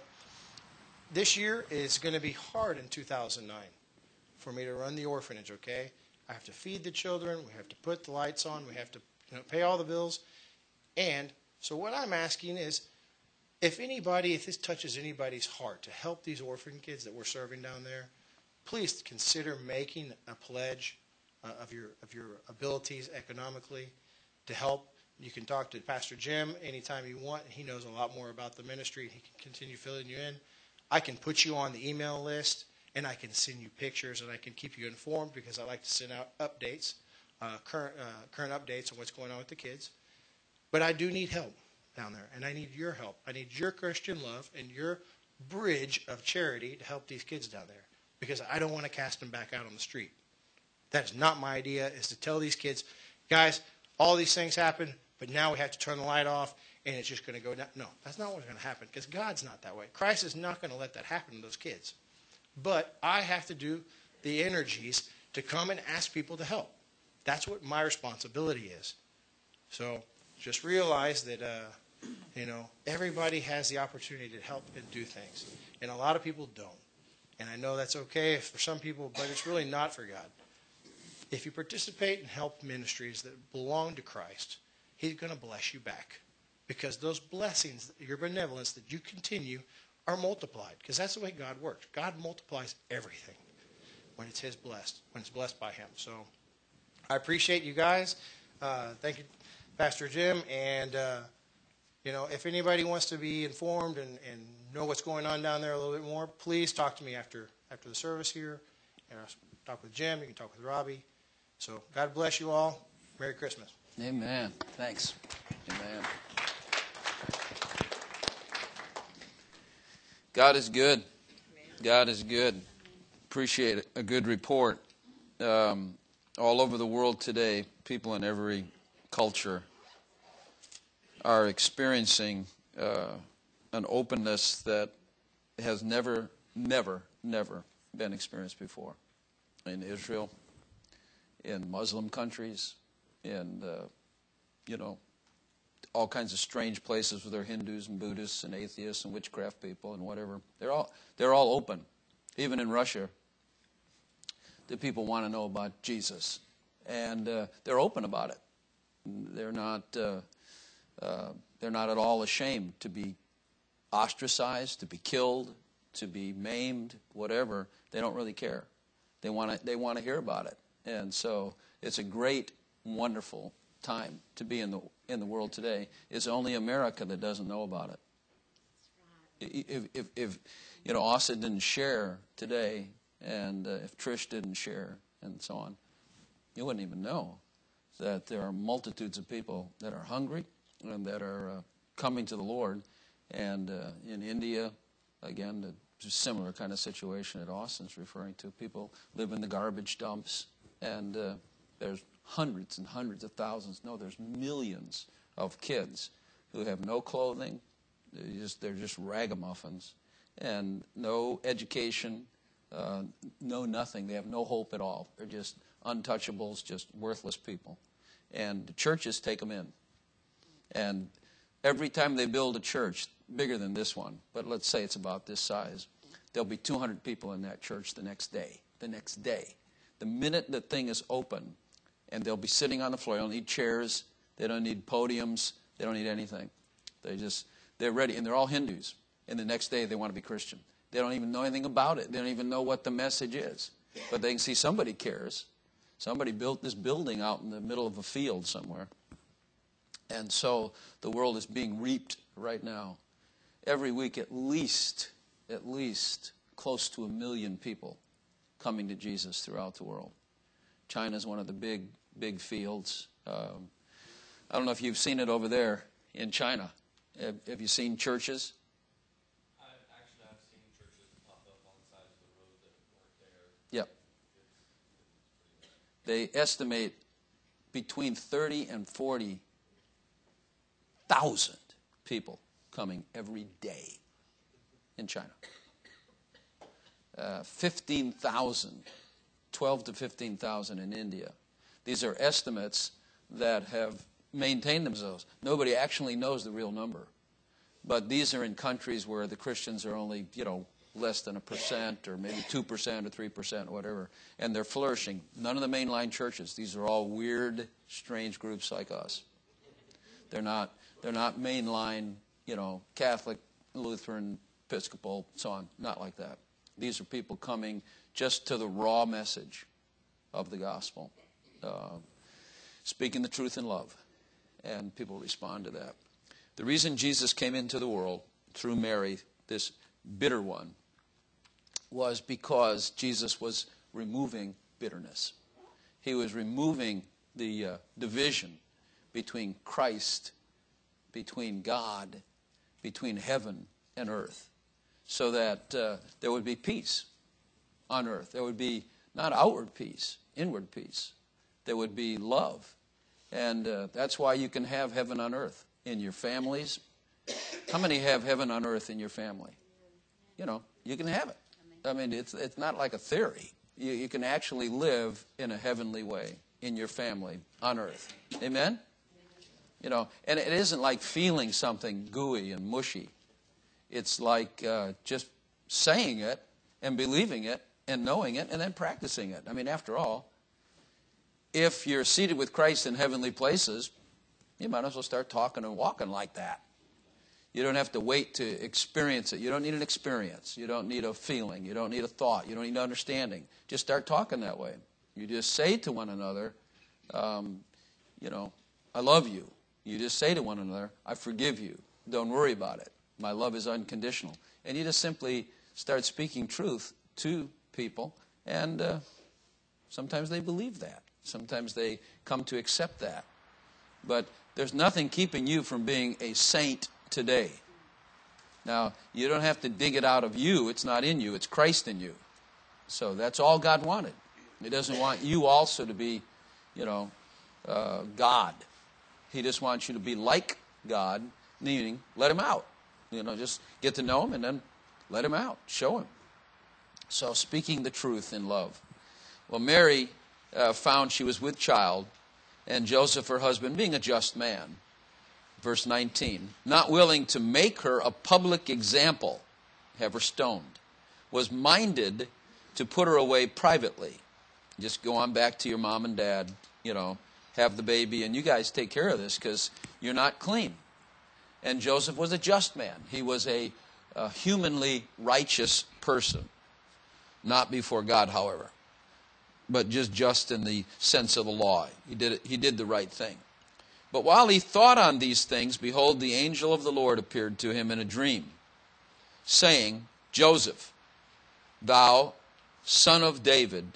this year is going to be hard in two thousand nine for me to run the orphanage, okay? I have to feed the children. We have to put the lights on. We have to, you know, pay all the bills. And so what I'm asking is, if anybody, if this touches anybody's heart to help these orphan kids that we're serving down there, please consider making a pledge uh, of your of your abilities economically to help. You can talk to Pastor Jim anytime you want. He knows a lot more about the ministry. He can continue filling you in. I can put you on the email list, and I can send you pictures, and I can keep you informed because I like to send out updates, uh, current uh, current updates on what's going on with the kids. But I do need help down there, and I need your help. I need your Christian love and your bridge of charity to help these kids down there because I don't want to cast them back out on the street. That is not my idea, is to tell these kids, guys, all these things happen, but now we have to turn the light off, and it's just going to go down. No, that's not what's going to happen because God's not that way. Christ is not going to let that happen to those kids. But I have to do the energies to come and ask people to help. That's what my responsibility is. So just realize that, uh, you know, everybody has the opportunity to help and do things. And a lot of people don't. And I know that's okay for some people, but it's really not for God. If you participate and help ministries that belong to Christ, He's going to bless you back. Because those blessings, your benevolence that you continue, are multiplied. Because that's the way God works. God multiplies everything when it's His blessed, when it's blessed by Him. So I appreciate you guys. Uh, thank you, Pastor Jim. And, uh, you know, if anybody wants to be informed and, and know what's going on down there a little bit more, please talk to me after after the service here. And I'll talk with Jim. You can talk with Robbie. So God bless you all. Merry Christmas. Amen. Thanks. Amen. God is good. God is good. Appreciate it. A good report. Um, all over the world today, people in every culture are experiencing uh, an openness that has never, never, never been experienced before. In Israel, in Muslim countries, in, uh, you know, all kinds of strange places where there are Hindus and Buddhists and atheists and witchcraft people and whatever. They're all they're all open. Even in Russia, the people want to know about Jesus, and uh, they're open about it. They're not uh, uh, they're not at all ashamed to be ostracized, to be killed, to be maimed, whatever. They don't really care. They want to they want to hear about it, and so it's a great, wonderful time to be in the in the world today. It's only America that doesn't know about it. If if, if you know, Asa didn't share today, and uh, if Trish didn't share, and so on, you wouldn't even know that there are multitudes of people that are hungry and that are uh, coming to the Lord. And uh, in India, again, a similar kind of situation that Austin's referring to. People live in the garbage dumps, and uh, there's hundreds and hundreds of thousands, no, there's millions of kids who have no clothing. They're just, they're just ragamuffins, and no education, uh, no nothing. They have no hope at all. They're just untouchables, just worthless people. And the churches take them in. And every time they build a church, bigger than this one, but let's say it's about this size, there'll be two hundred people in that church the next day. The next day. The minute the thing is open, and they'll be sitting on the floor. They don't need chairs. They don't need podiums. They don't need anything. They just, they're ready. And they're all Hindus. And the next day they want to be Christian. They don't even know anything about it. They don't even know what the message is. But they can see somebody cares. Somebody built this building out in the middle of a field somewhere. And so the world is being reaped right now. Every week at least, at least close to a million people coming to Jesus throughout the world. China is one of the big, big fields. Um, I don't know if you've seen it over there in China. Have, have you seen churches? I actually have seen churches pop up on the sides of the road that weren't there. Yep. They estimate between thirty and forty thousand people coming every day in China. Uh, fifteen thousand, twelve to fifteen thousand in India. These are estimates that have maintained themselves. Nobody actually knows the real number. But these are in countries where the Christians are only, you know, less than a percent or maybe two percent or three percent, whatever. And they're flourishing. None of the mainline churches. These are all weird, strange groups like us. They're not, they're not mainline, you know, Catholic, Lutheran, Episcopal, so on. Not like that. These are people coming just to the raw message of the gospel, uh, speaking the truth in love, and people respond to that. The reason Jesus came into the world through Mary, this bitter one, was because Jesus was removing bitterness. He was removing the uh, division between Christ, between God, between heaven and earth, so that uh, there would be peace on earth. There would be not outward peace, inward peace. There would be love. And uh, that's why you can have heaven on earth in your families. How many have heaven on earth in your family? You know, you can have it. I mean, it's it's not like a theory. You, you can actually live in a heavenly way in your family on earth. Amen? You know, and it isn't like feeling something gooey and mushy. It's like uh, just saying it and believing it and knowing it and then practicing it. I mean, after all, if you're seated with Christ in heavenly places, you might as well start talking and walking like that. You don't have to wait to experience it. You don't need an experience. You don't need a feeling. You don't need a thought. You don't need understanding. Just start talking that way. You just say to one another, um, you know, I love you. You just say to one another, I forgive you. Don't worry about it. My love is unconditional. And you just simply start speaking truth to people, and uh, sometimes they believe that. Sometimes they come to accept that. But there's nothing keeping you from being a saint today. Now, you don't have to dig it out of you. It's not in you. It's Christ in you. So that's all God wanted. He doesn't want you also to be, you know, uh, God. He just wants you to be like God, meaning let him out. You know, just get to know him and then let him out. Show him. So speaking the truth in love. Well, Mary uh, found she was with child, and Joseph, her husband, being a just man, verse nineteen, not willing to make her a public example, have her stoned, was minded to put her away privately. Just go on back to your mom and dad, you know, have the baby, and you guys take care of this because you're not clean. And Joseph was a just man. He was a, a humanly righteous person. Not before God, however, but just just in the sense of the law. He did it, he did the right thing. But while he thought on these things, behold, the angel of the Lord appeared to him in a dream, saying, Joseph, thou son of David,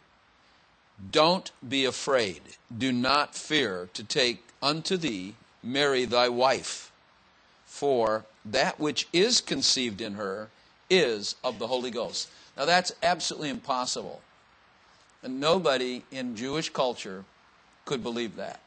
don't be afraid. Do not fear to take unto thee Mary thy wife, for that which is conceived in her is of the Holy Ghost. Now that's absolutely impossible. And nobody in Jewish culture could believe that,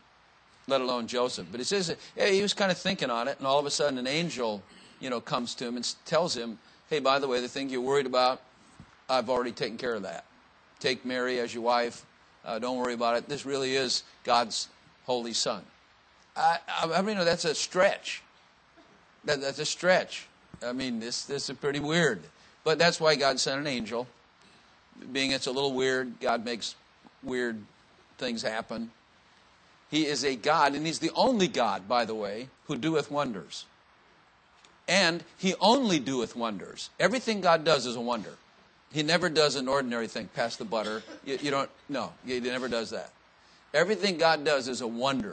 let alone Joseph. But it says hey, he was kind of thinking on it, and all of a sudden an angel, you know, comes to him and tells him, hey, by the way, the thing you're worried about, I've already taken care of that. Take Mary as your wife. Uh, don't worry about it. This really is God's holy son. I, I, I mean, that's a stretch. That, that's a stretch. I mean, this, this is pretty weird. But that's why God sent an angel. Being it's a little weird, God makes weird things happen. He is a God, and he's the only God, by the way, who doeth wonders. And he only doeth wonders. Everything God does is a wonder. He never does an ordinary thing, pass the butter. You, you don't, no, he never does that. Everything God does is a wonder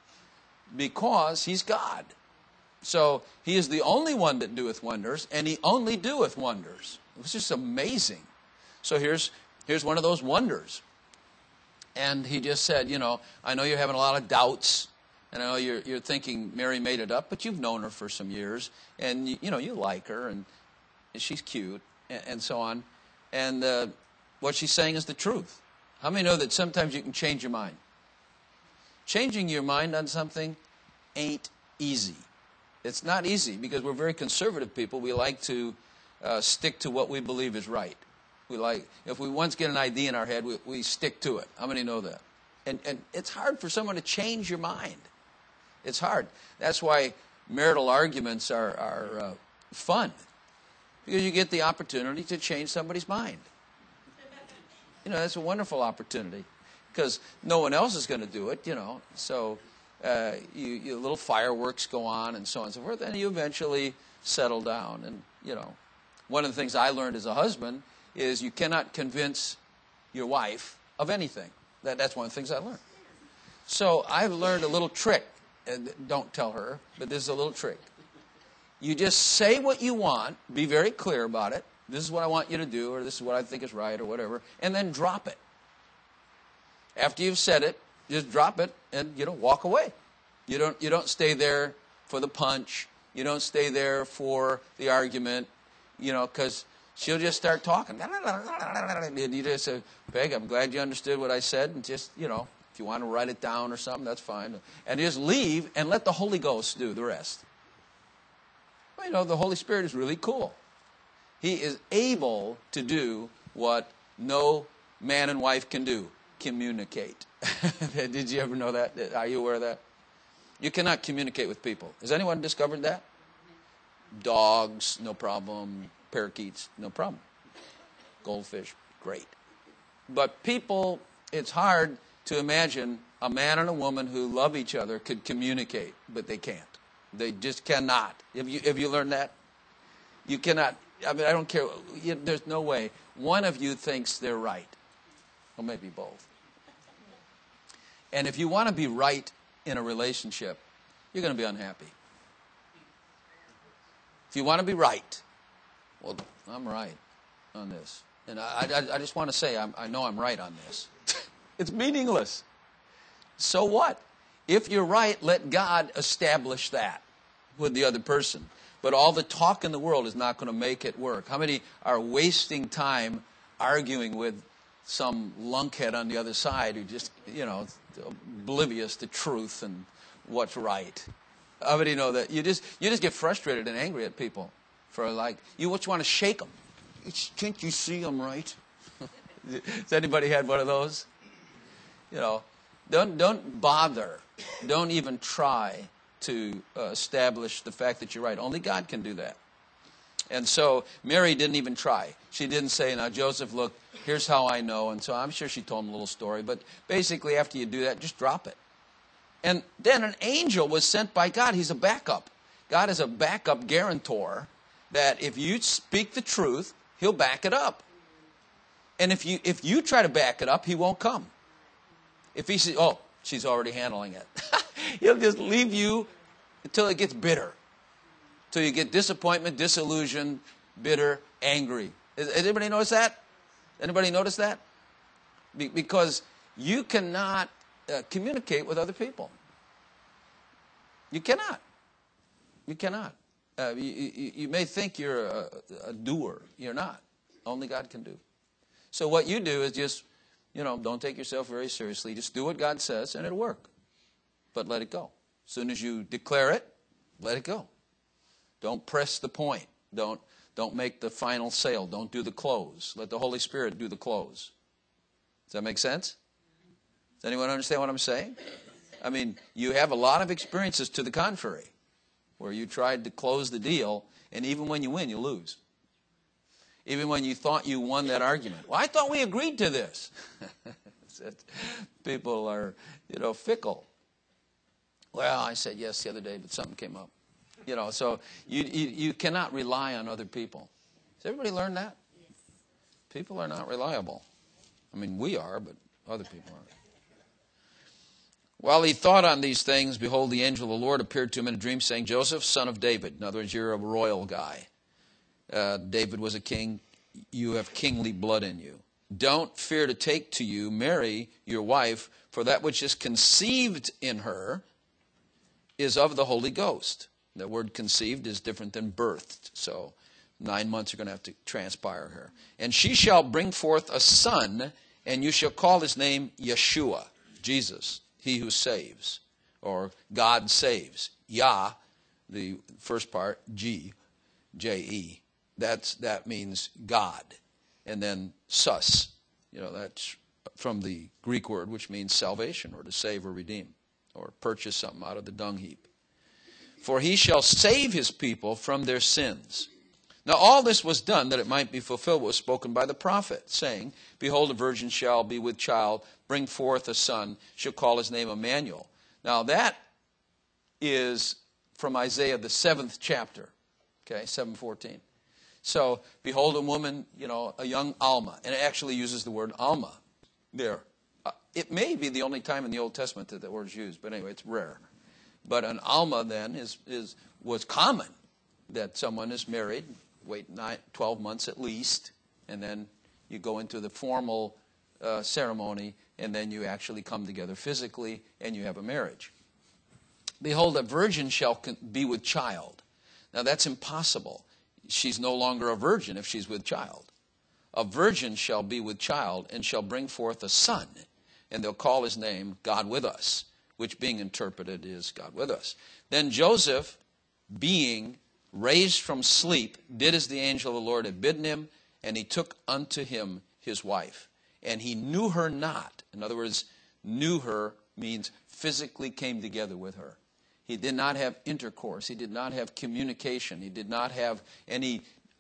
because he's God. So he is the only one that doeth wonders, and he only doeth wonders. It's just amazing. So here's here's one of those wonders. And he just said, you know, I know you're having a lot of doubts, and I know you're you're thinking Mary made it up, but you've known her for some years, and you, you know you like her, and she's cute, and, and so on. And uh, what she's saying is the truth. How many know that sometimes you can change your mind? Changing your mind on something ain't easy. It's not easy because we're very conservative people. We like to uh, stick to what we believe is right. We like if we once get an idea in our head, we, we stick to it. How many know that? And and it's hard for someone to change your mind. It's hard. That's why marital arguments are are uh, fun, because you get the opportunity to change somebody's mind. You know, that's a wonderful opportunity because no one else is going to do it. You know, so. Uh, you, you little fireworks go on and so on and so forth, and you eventually settle down. And, you know, one of the things I learned as a husband is you cannot convince your wife of anything. That, that's one of the things I learned. So I've learned a little trick, and don't tell her, but this is a little trick. You just say what you want, be very clear about it. This is what I want you to do, or this is what I think is right, or whatever, and then drop it. After you've said it, just drop it and, you know, walk away. You don't you don't stay there for the punch. You don't stay there for the argument, you know, because she'll just start talking. And you just say, Peg, I'm glad you understood what I said. And just, you know, if you want to write it down or something, that's fine. And just leave and let the Holy Ghost do the rest. Well, you know, the Holy Spirit is really cool. He is able to do what no man and wife can do, communicate. Did you ever know that? Are you aware of that? You cannot communicate with people. Has anyone discovered that? Dogs, no problem. Parakeets, no problem. goldfish, great. But people, it's hard to imagine a man and a woman who love each other could communicate, but they can't. They just cannot. Have you, have you learned that? You cannot. I mean, I don't care. You, there's no way. One of you thinks they're right. Or maybe both. And if you want to be right in a relationship, you're going to be unhappy. If you want to be right, well, I'm right on this. And I, I, I just want to say, I'm, I know I'm right on this. It's meaningless. So what? If you're right, let God establish that with the other person. But all the talk in the world is not going to make it work. How many are wasting time arguing with some lunkhead on the other side who just, you know, oblivious to truth and what's right? How many know that? You just you just get frustrated and angry at people for like, you just want to shake them. Can't you see I'm right? Has anybody had one of those? You know, don't don't bother. Don't even try to uh, establish the fact that you're right. Only God can do that. And so Mary didn't even try. She didn't say, now, Joseph, look, here's how I know. And so I'm sure she told him a little story. But basically, after you do that, just drop it. And then an angel was sent by God. He's a backup. God is a backup guarantor that if you speak the truth, he'll back it up. And if you if you try to back it up, he won't come. If he says, oh, she's already handling it. He'll just leave you until it gets bitter. Until you get disappointment, disillusion, bitter, angry. Has anybody notice that? Anybody notice that? Be- because you cannot uh, communicate with other people. You cannot. You cannot. Uh, you, you, you may think you're a, a doer. You're not. Only God can do. So what you do is just, you know, don't take yourself very seriously. Just do what God says and it'll work. But let it go. As soon as you declare it, let it go. Don't press the point. Don't, don't make the final sale. Don't do the close. Let the Holy Spirit do the close. Does that make sense? Does anyone understand what I'm saying? I mean, you have a lot of experiences to the contrary, where you tried to close the deal, and even when you win, you lose. Even when you thought you won that argument. Well, I thought we agreed to this. People are, you know, fickle. Well, I said yes the other day, but something came up. You know, so you, you, you cannot rely on other people. Has everybody learned that? Yes. People are not reliable. I mean, we are, but other people aren't. While he thought on these things, behold, the angel of the Lord appeared to him in a dream, saying, Joseph, son of David. In other words, you're a royal guy. Uh, David was a king. You have kingly blood in you. Don't fear to take to you Mary, your wife, for that which is conceived in her is of the Holy Ghost. The word conceived is different than birthed. So nine months are going to have to transpire here. And she shall bring forth a son, and you shall call his name Yeshua, Jesus, he who saves, or God saves. Yah, the first part, G, J E. That's, that means God. And then sus, you know, that's from the Greek word, which means salvation, or to save or redeem, or purchase something out of the dung heap. For he shall save his people from their sins. Now all this was done that it might be fulfilled what was spoken by the prophet, saying, Behold, a virgin shall be with child, bring forth a son, shall call his name Emmanuel. Now that is from Isaiah, the seventh chapter, okay, seven fourteen. So, behold a woman, you know, a young Alma, and it actually uses the word Alma there. Uh, it may be the only time in the Old Testament that that word is used, but anyway, it's rare. But an Alma then is, is was common, that someone is married, wait nine, twelve months at least, and then you go into the formal uh, ceremony, and then you actually come together physically, and you have a marriage. Behold, a virgin shall be with child. Now that's impossible. She's no longer a virgin if she's with child. A virgin shall be with child and shall bring forth a son, and they'll call his name God with us, which being interpreted is God with us. Then Joseph, being raised from sleep, did as the angel of the Lord had bidden him, and he took unto him his wife. And he knew her not. In other words, knew her means physically came together with her. He did not have intercourse. He did not have communication. He did not have any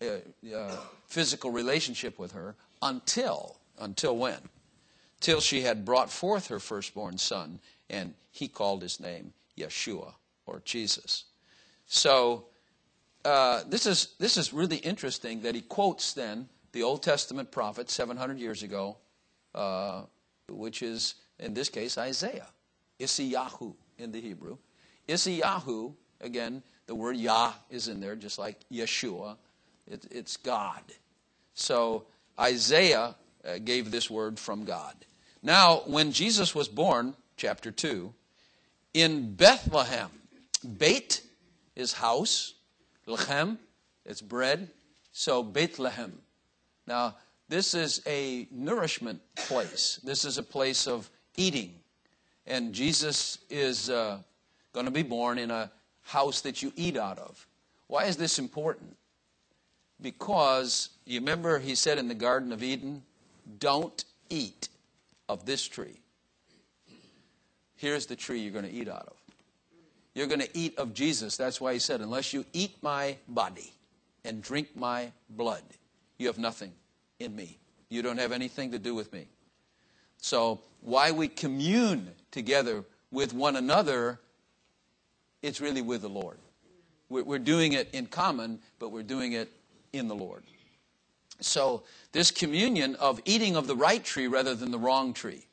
uh, uh, physical relationship with her until, until when? Till she had brought forth her firstborn son, and he called his name Yeshua, or Jesus. So uh, this is this is really interesting that he quotes then the Old Testament prophet seven hundred years ago, uh, which is, in this case, Isaiah. Isiyahu in the Hebrew. Isiyahu, again, the word Yah is in there, just like Yeshua. It, it's God. So Isaiah uh, gave this word from God. Now, when Jesus was born, chapter two, in Bethlehem, Beit is house, Lechem, it's bread, so Bethlehem. Now, this is a nourishment place. This is a place of eating. And Jesus is uh, going to be born in a house that you eat out of. Why is this important? Because, you remember he said in the Garden of Eden, don't eat of this tree. Here's the tree you're going to eat out of. You're going to eat of Jesus. That's why he said, unless you eat my body and drink my blood, you have nothing in me. You don't have anything to do with me. So why we commune together with one another, it's really with the Lord. We're doing it in common, but we're doing it in the Lord. So this communion of eating of the right tree rather than the wrong tree.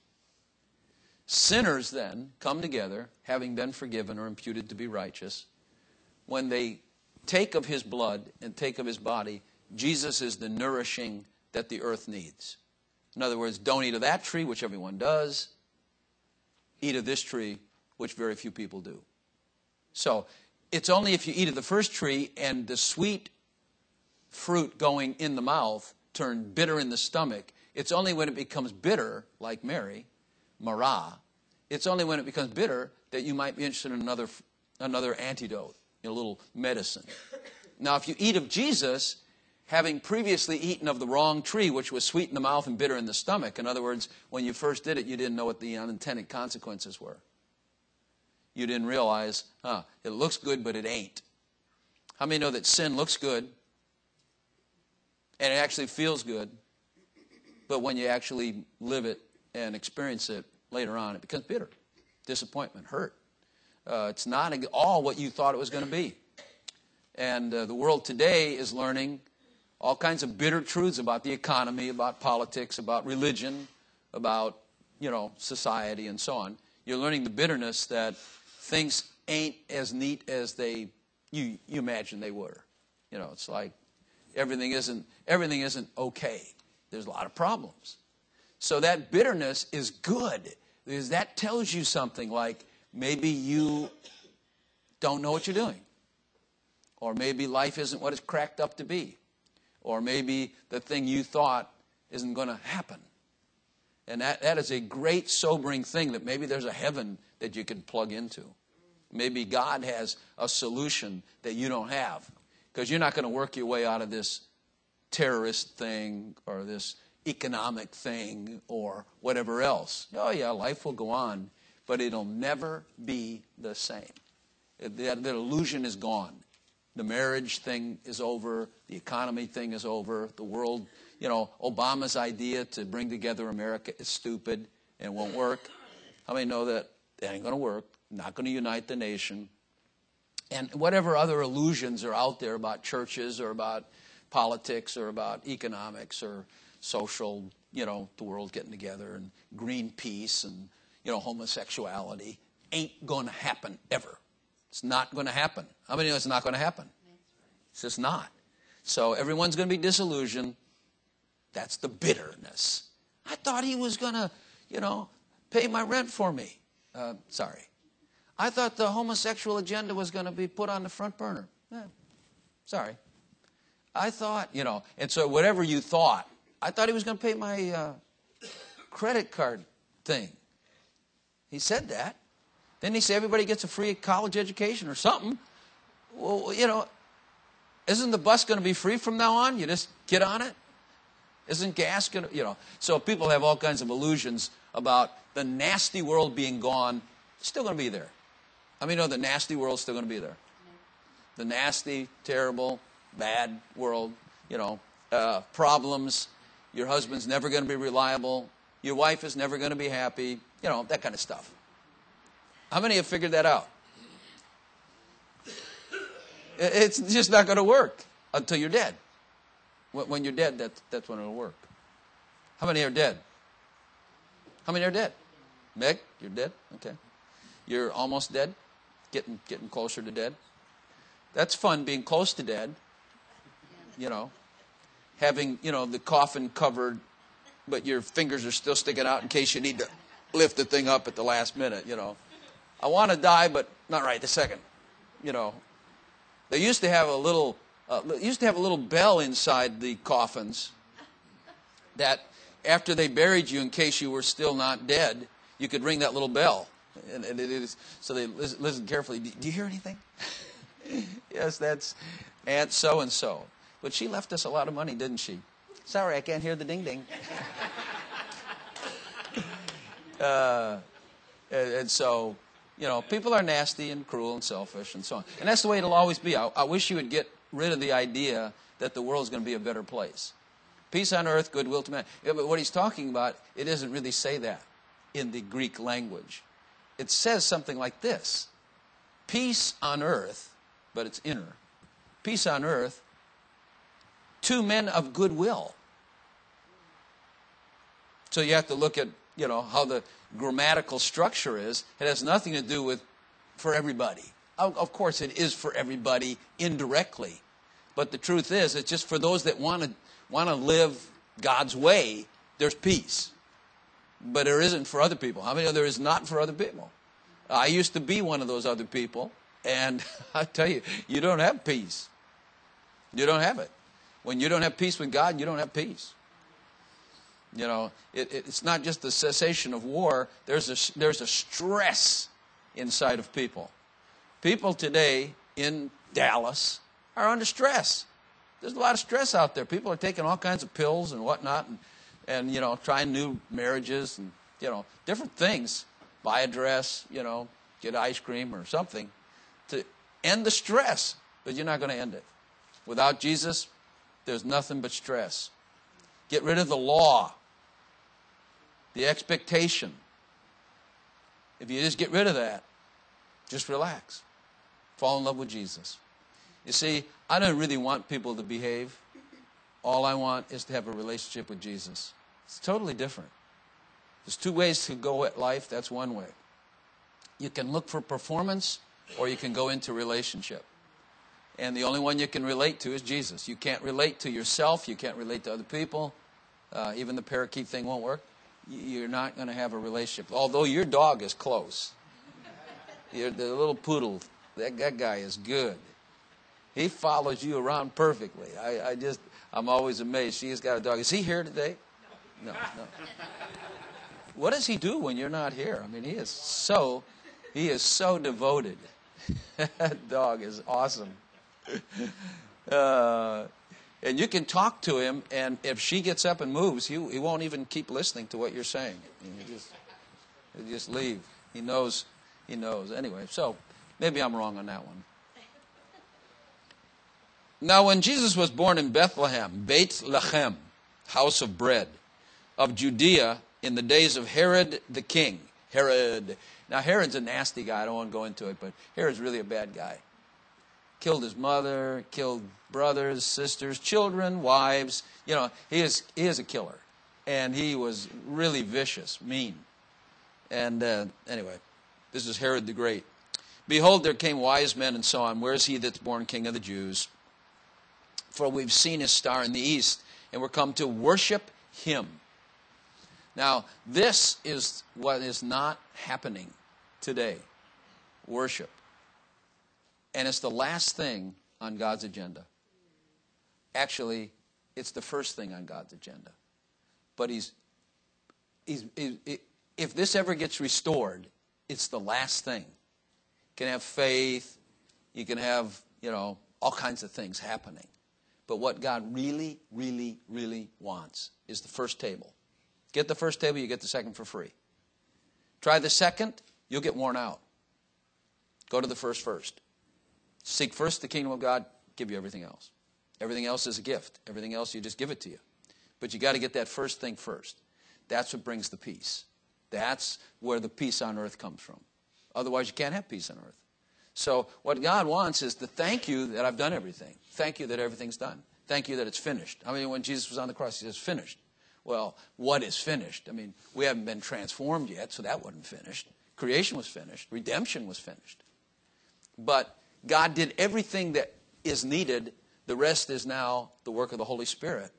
Sinners then come together, having been forgiven or imputed to be righteous. When they take of his blood and take of his body, Jesus is the nourishing that the earth needs. In other words, don't eat of that tree, which everyone does. Eat of this tree, which very few people do. So it's only if you eat of the first tree and the sweet fruit going in the mouth turn bitter in the stomach. It's only when it becomes bitter, like Mary, Marah, it's only when it becomes bitter that you might be interested in another another antidote, a little medicine. Now, if you eat of Jesus, having previously eaten of the wrong tree, which was sweet in the mouth and bitter in the stomach, in other words, when you first did it, you didn't know what the unintended consequences were. You didn't realize, huh, it looks good, but it ain't. How many know that sin looks good, and it actually feels good, but when you actually live it and experience it later on, it becomes bitter, disappointment, hurt. Uh, it's not all what you thought it was going to be. And uh, the world today is learning all kinds of bitter truths about the economy, about politics, about religion, about, you know, society and so on. You're learning the bitterness that things ain't as neat as they you you imagine they were. You know, it's like everything isn't everything isn't okay. There's a lot of problems. So that bitterness is good, because that tells you something, like maybe you don't know what you're doing. Or maybe life isn't what it's cracked up to be. Or maybe the thing you thought isn't going to happen. And that, that is a great sobering thing, that maybe there's a heaven that you can plug into. Maybe God has a solution that you don't have. Because you're not going to work your way out of this terrorist thing or this economic thing or whatever else. Oh yeah, life will go on, but it'll never be the same. That, that illusion is gone. The marriage thing is over. The economy thing is over. The world, you know, Obama's idea to bring together America is stupid and won't work. How many know that that ain't going to work? Not going to unite the nation. And whatever other illusions are out there about churches or about politics or about economics or social, you know, the world getting together, and Greenpeace and, you know, homosexuality, ain't going to happen ever. It's not going to happen. How many know it's not going to happen? It's just not. So everyone's going to be disillusioned. That's the bitterness. I thought he was going to, you know, pay my rent for me. Uh, sorry. I thought the homosexual agenda was going to be put on the front burner. Eh, sorry. I thought, you know, and so whatever you thought, I thought he was going to pay my uh, credit card thing. He said that. Then he said everybody gets a free college education or something. Well, you know, isn't the bus going to be free from now on? You just get on it? Isn't gas going to, you know? So people have all kinds of illusions about the nasty world being gone. It's still going to be there. I mean, no, the nasty world's still going to be there. The nasty, terrible, bad world, you know, uh, problems. Your husband's never going to be reliable. Your wife is never going to be happy. You know, that kind of stuff. How many have figured that out? It's just not going to work until you're dead. When you're dead, that, that's when it'll work. How many are dead? How many are dead? Meg, you're dead? Okay. You're almost dead? Getting getting closer to dead? That's fun, being close to dead. You know, having, you know, the coffin covered, but your fingers are still sticking out in case you need to lift the thing up at the last minute, you know. I want to die, but not right this second. You know, they used to have a little, uh, used to have a little bell inside the coffins that after they buried you, in case you were still not dead, you could ring that little bell. And, and it is, so they listen, listen carefully. Do, do you hear anything? Yes, that's Aunt so-and-so. But she left us a lot of money, didn't she? Sorry, I can't hear the ding-ding. uh, and, and so, you know, people are nasty and cruel and selfish and so on. And that's the way it'll always be. I, I wish you would get rid of the idea that the world's going to be a better place. Peace on earth, goodwill to men. Yeah, but what he's talking about, it doesn't really say that in the Greek language. It says something like this. Peace on earth, but it's inner. Peace on earth to men of goodwill. So you have to look at, you know, how the grammatical structure is. It has nothing to do with for everybody. Of course, it is for everybody indirectly. But the truth is, it's just for those that want to want to live God's way, there's peace. But there isn't for other people. How many of there is not for other people? I used to be one of those other people, and I tell you, you don't have peace. You don't have it. When you don't have peace with God, you don't have peace. You know, it, it, it's not just the cessation of war. There's a, there's a stress inside of people. People today in Dallas are under stress. There's a lot of stress out there. People are taking all kinds of pills and whatnot, and, and you know, trying new marriages and, you know, different things. Buy a dress, you know, get ice cream or something to end the stress. But you're not going to end it. Without Jesus, there's nothing but stress. Get rid of the law, the expectation. If you just get rid of that, just relax. Fall in love with Jesus. You see, I don't really want people to behave. All I want is to have a relationship with Jesus. It's totally different. There's two ways to go at life. That's one way. You can look for performance, or you can go into relationship. And the only one you can relate to is Jesus. You can't relate to yourself. You can't relate to other people. Uh, even the parakeet thing won't work. You're not going to have a relationship. Although your dog is close. You're the little poodle, that, that guy is good. He follows you around perfectly. I, I just, I'm always amazed. She's got a dog. Is he here today? No, no. What does he do when you're not here? I mean, he is so, he is so devoted. That dog is awesome. Uh, and you can talk to him, and if she gets up and moves, he, he won't even keep listening to what you're saying. He just, he just leave. He knows, he knows. Anyway, so maybe I'm wrong on that one. Now, when Jesus was born in Bethlehem, Beit Lechem, house of bread, of Judea, in the days of Herod the king. Herod. Now, Herod's a nasty guy. I don't want to go into it, but Herod's really a bad guy. Killed his mother, killed brothers, sisters, children, wives. You know, he is he is a killer. And he was really vicious, mean. And uh, anyway, this is Herod the Great. Behold, there came wise men and so on. Where is he that's born king of the Jews? For we've seen his star in the east, and we're come to worship him. Now, this is what is not happening today. Worship. And it's the last thing on God's agenda. Actually, it's the first thing on God's agenda. But he's, he's, he, if this ever gets restored, it's the last thing. You can have faith. You can have, you know, all kinds of things happening. But what God really, really, really wants is the first table. Get the first table, you get the second for free. Try the second, you'll get worn out. Go to the first first. Seek first the kingdom of God, give you everything else. Everything else is a gift. Everything else, you just give it to you. But you got to get that first thing first. That's what brings the peace. That's where the peace on earth comes from. Otherwise, you can't have peace on earth. So what God wants is to thank you that I've done everything. Thank you that everything's done. Thank you that it's finished. I mean, when Jesus was on the cross, he says, finished. Well, what is finished? I mean, we haven't been transformed yet, so that wasn't finished. Creation was finished. Redemption was finished. But God did everything that is needed. The rest is now the work of the Holy Spirit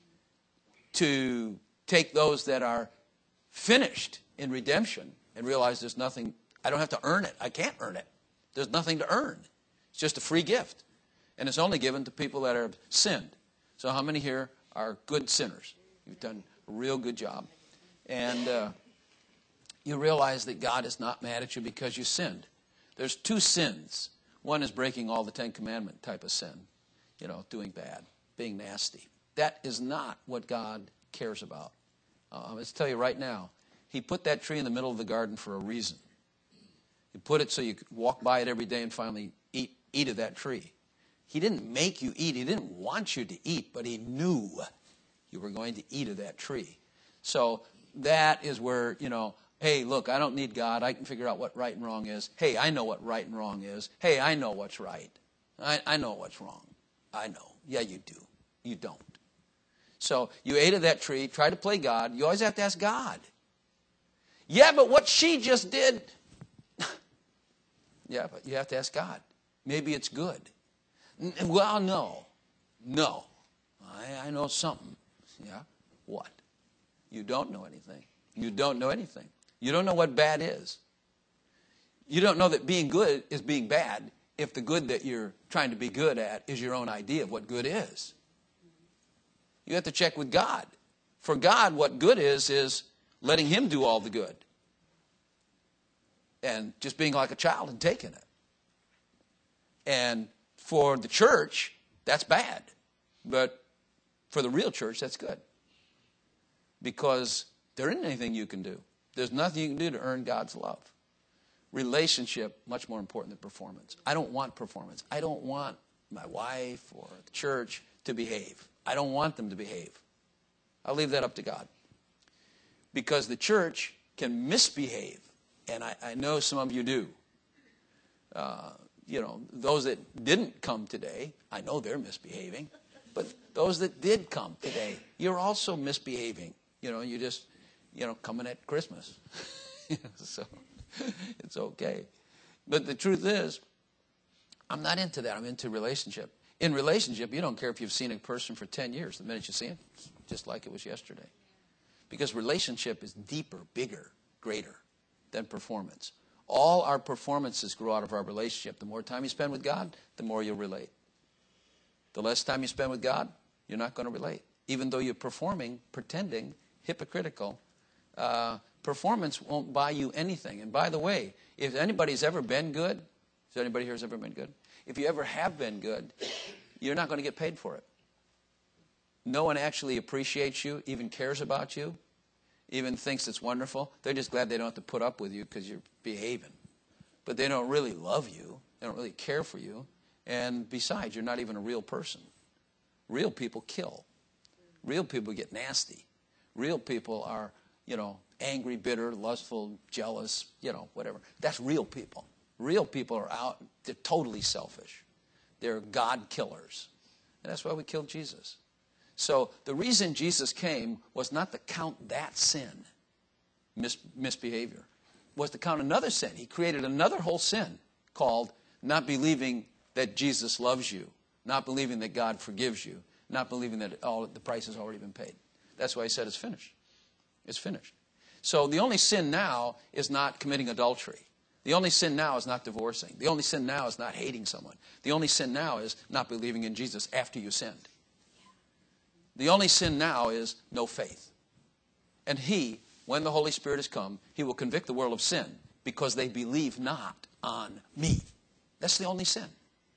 to take those that are finished in redemption and realize there's nothing, I don't have to earn it. I can't earn it. There's nothing to earn. It's just a free gift. And it's only given to people that have sinned. So how many here are good sinners? You've done a real good job. And uh, you realize that God is not mad at you because you sinned. There's two sins. One is breaking all the Ten Commandment type of sin. You know, doing bad, being nasty. That is not what God cares about. Uh, let's tell you right now, he put that tree in the middle of the garden for a reason. He put it so you could walk by it every day and finally eat, eat of that tree. He didn't make you eat. He didn't want you to eat, but he knew you were going to eat of that tree. So that is where, you know, hey, look, I don't need God. I can figure out what right and wrong is. Hey, I know what right and wrong is. Hey, I know what's right. I, I know what's wrong. I know. Yeah, you do. You don't. So you ate of that tree, try to play God. You always have to ask God. Yeah, but what she just did. Yeah, but you have to ask God. Maybe it's good. Well, no. No. I, I know something. Yeah? What? You don't know anything. You don't know anything. You don't know what bad is. You don't know that being good is being bad if the good that you're trying to be good at is your own idea of what good is. You have to check with God. For God, what good is, is letting him do all the good. And just being like a child and taking it. And for the church, that's bad. But for the real church, that's good. Because there isn't anything you can do. There's nothing you can do to earn God's love. Relationship, much more important than performance. I don't want performance. I don't want my wife or the church to behave. I don't want them to behave. I'll leave that up to God. Because the church can misbehave. And I, I know some of you do. Uh, you know, those that didn't come today, I know they're misbehaving. But those that did come today, you're also misbehaving. You know, you just, you know, coming at Christmas. So it's okay. But the truth is, I'm not into that. I'm into relationship. In relationship, you don't care if you've seen a person for ten years. The minute you see him, it's just like it was yesterday. Because relationship is deeper, bigger, greater than performance. All our performances grow out of our relationship. The more time you spend with God, the more you'll relate. The less time you spend with God, you're not going to relate. Even though you're performing, pretending, hypocritical, uh, performance won't buy you anything. And by the way, if anybody's ever been good, is anybody here has ever been good? If you ever have been good, you're not going to get paid for it. No one actually appreciates you, even cares about you, even thinks it's wonderful. They're just glad they don't have to put up with you because you're behaving. But they don't really love you. They don't really care for you. And besides, you're not even a real person. Real people kill. Real people get nasty. Real people are, you know, angry, bitter, lustful, jealous, you know, whatever. That's real people. Real people are out, they're totally selfish. They're God killers. And that's why we killed Jesus. So the reason Jesus came was not to count that sin, mis- misbehavior, was to count another sin. He created another whole sin called not believing that Jesus loves you, not believing that God forgives you, not believing that all the price has already been paid. That's why he said it's finished. It's finished. So the only sin now is not committing adultery. The only sin now is not divorcing. The only sin now is not hating someone. The only sin now is not believing in Jesus after you sinned. The only sin now is no faith. And he, when the Holy Spirit has come, he will convict the world of sin because they believe not on me. That's the only sin.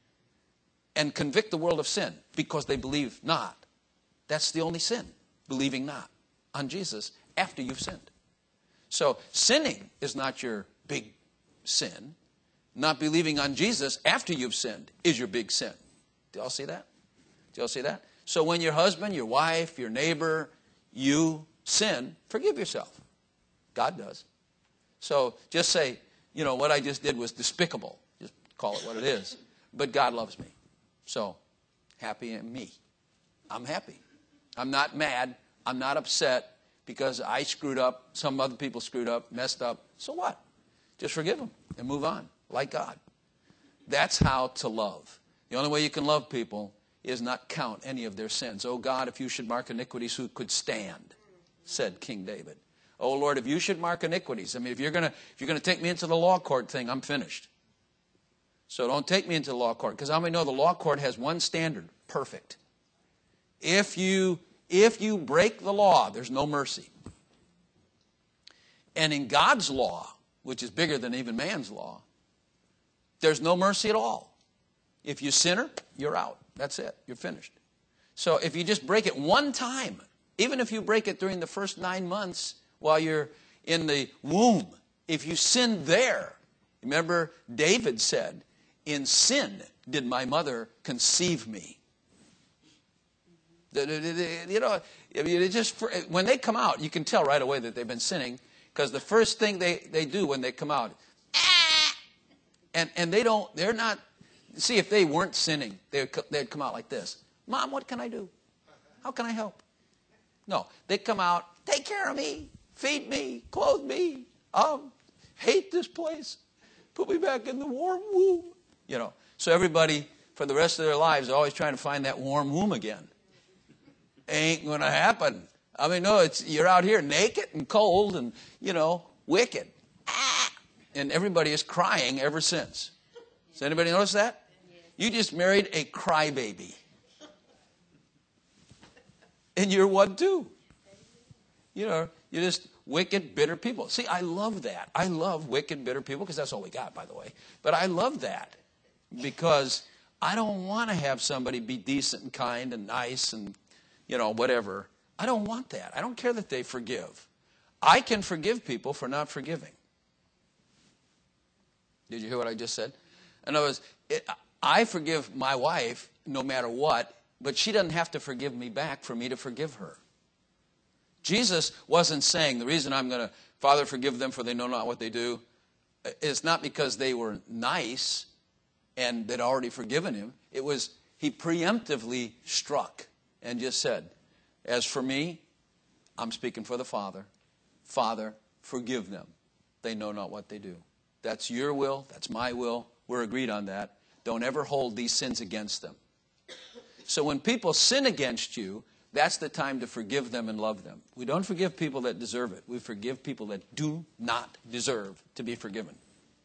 And convict the world of sin because they believe not. That's the only sin, believing not on Jesus after you've sinned. So sinning is not your big sin. Not believing on Jesus after you've sinned is your big sin. Do y'all see that? Do y'all see that? So when your husband, your wife, your neighbor, you sin, forgive yourself. God does. So just say, you know, what I just did was despicable. Just call it what it is. But God loves me. So happy in me. I'm happy. I'm not mad. I'm not upset because I screwed up. Some other people screwed up, messed up. So what? Just forgive them and move on, like God. That's how to love. The only way you can love people is not count any of their sins. Oh God, if you should mark iniquities, who could stand? Said King David. Oh Lord, if you should mark iniquities. I mean, if you're gonna if you're gonna take me into the law court thing, I'm finished. So don't take me into the law court, because how many know the law court has one standard: perfect. If you if you break the law, there's no mercy. And in God's law, which is bigger than even man's law, there's no mercy at all. If you sinner, you're out. That's it. You're finished. So if you just break it one time, even if you break it during the first nine months while you're in the womb, if you sin there, remember David said, in sin did my mother conceive me. You know, it just when they come out, you can tell right away that they've been sinning, because the first thing they, they do when they come out, and and they don't, they're not. See, if they weren't sinning, they'd, they'd come out like this. Mom, what can I do? How can I help? No, they come out, take care of me, feed me, clothe me. Um, hate this place. Put me back in the warm womb. You know, so everybody for the rest of their lives are always trying to find that warm womb again. Ain't going to happen. I mean, no, it's you're out here naked and cold and, you know, wicked. And everybody is crying ever since. Does anybody notice that? You just married a crybaby. And you're one too. You know, you're just wicked, bitter people. See, I love that. I love wicked, bitter people, because that's all we got, by the way. But I love that because I don't want to have somebody be decent and kind and nice and, you know, whatever. I don't want that. I don't care that they forgive. I can forgive people for not forgiving. Did you hear what I just said? In other words, it, I forgive my wife no matter what, but she doesn't have to forgive me back for me to forgive her. Jesus wasn't saying, the reason I'm going to, Father, forgive them for they know not what they do, is not because they were nice and they'd already forgiven him. It was, he preemptively struck and just said, as for me, I'm speaking for the Father. Father, forgive them. They know not what they do. That's your will. That's my will. We're agreed on that. Don't ever hold these sins against them. So when people sin against you, that's the time to forgive them and love them. We don't forgive people that deserve it. We forgive people that do not deserve to be forgiven.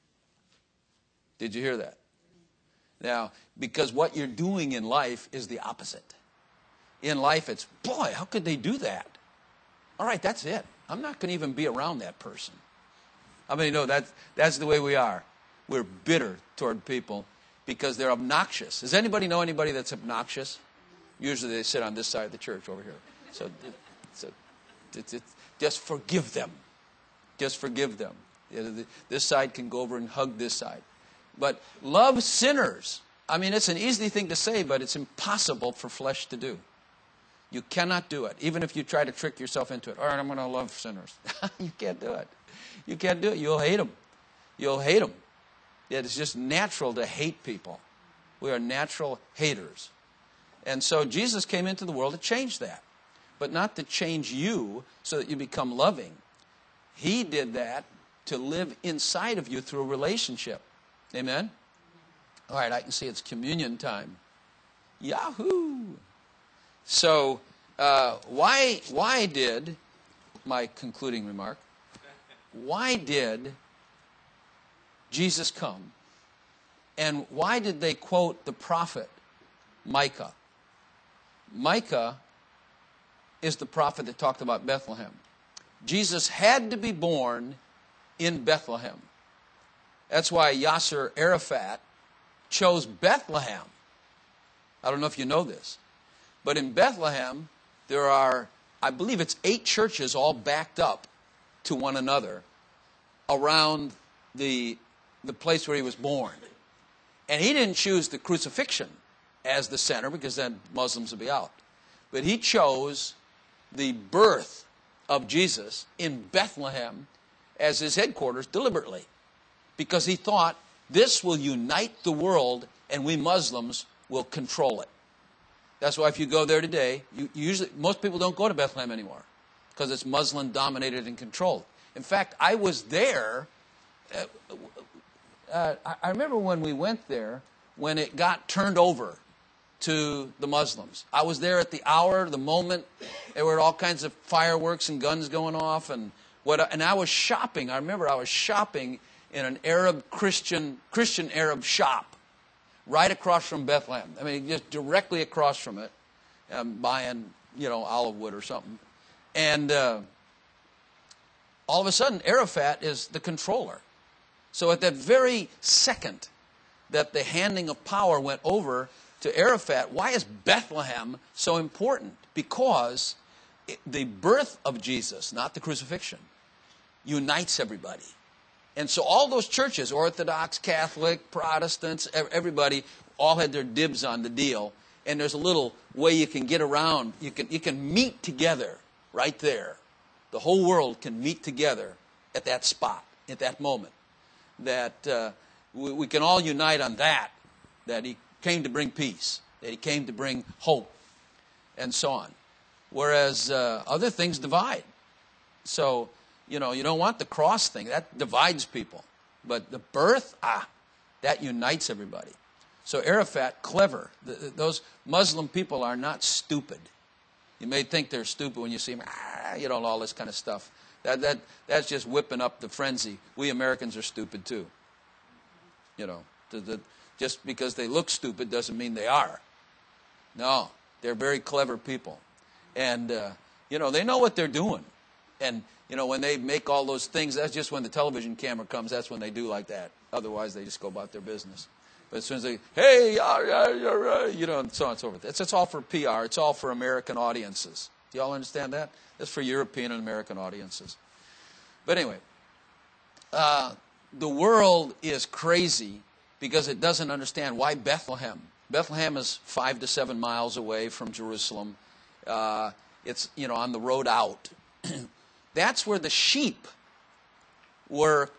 Did you hear that? Now, because what you're doing in life is the opposite. In life, it's, boy, how could they do that? All right, that's it. I'm not going to even be around that person. I mean, no, that's, that's the way we are. We're bitter toward people because they're obnoxious. Does anybody know anybody that's obnoxious? Usually they sit on this side of the church over here. So, so it's, it's, just forgive them. Just forgive them. This side can go over and hug this side. But love sinners. I mean, it's an easy thing to say, but it's impossible for flesh to do. You cannot do it, even if you try to trick yourself into it. All right, I'm going to love sinners. You can't do it. You can't do it. You'll hate them. You'll hate them. It's just natural to hate people. We are natural haters. And so Jesus came into the world to change that, but not to change you so that you become loving. He did that to live inside of you through a relationship. Amen? All right, I can see it's communion time. Yahoo! So, uh, why, why did, my concluding remark, why did Jesus come? And why did they quote the prophet Micah? Micah is the prophet that talked about Bethlehem. Jesus had to be born in Bethlehem. That's why Yasser Arafat chose Bethlehem. I don't know if you know this. But in Bethlehem, there are, I believe it's eight churches all backed up to one another around the, the place where he was born. And he didn't choose the crucifixion as the center, because then Muslims will be out. But he chose the birth of Jesus in Bethlehem as his headquarters deliberately, because he thought this will unite the world and we Muslims will control it. That's why if you go there today, you usually most people don't go to Bethlehem anymore because it's Muslim dominated and controlled. In fact, I was there. Uh, uh, I remember when we went there when it got turned over to the Muslims. I was there at the hour, the moment. There were all kinds of fireworks and guns going off, and what. And I was shopping. I remember I was shopping in an Arab Christian Christian Arab shop right across from Bethlehem. I mean, just directly across from it, um, buying, you know, olive wood or something. And uh, all of a sudden, Arafat is the controller. So at that very second that the handing of power went over to Arafat, why is Bethlehem so important? Because it, the birth of Jesus, not the crucifixion, unites everybody. And so all those churches, Orthodox, Catholic, Protestants, everybody, all had their dibs on the deal. And there's a little way you can get around. You can, you can meet together right there. The whole world can meet together at that spot, at that moment. That uh, we, we can all unite on that, that he came to bring peace, that he came to bring hope, and so on. Whereas uh, other things divide. So, you know, you don't want the cross thing. That divides people. But the birth, ah, that unites everybody. So Arafat, clever. The, the, those Muslim people are not stupid. You may think they're stupid when you see them, ah, you know, all this kind of stuff. That, that, that's just whipping up the frenzy. We Americans are stupid too. You know, the, the, just because they look stupid doesn't mean they are. No, they're very clever people. And, uh, you know, they know what they're doing. And, you know, when they make all those things, that's just when the television camera comes, that's when they do like that. Otherwise, they just go about their business. But as soon as they, hey, uh, uh, uh, you know, and so on and so forth. It's, it's all for P R. It's all for American audiences. Do you all understand that? It's for European and American audiences. But anyway, uh, the world is crazy because it doesn't understand why Bethlehem. Bethlehem is five to seven miles away from Jerusalem. Uh, it's, you know, on the road out. That's where the sheep were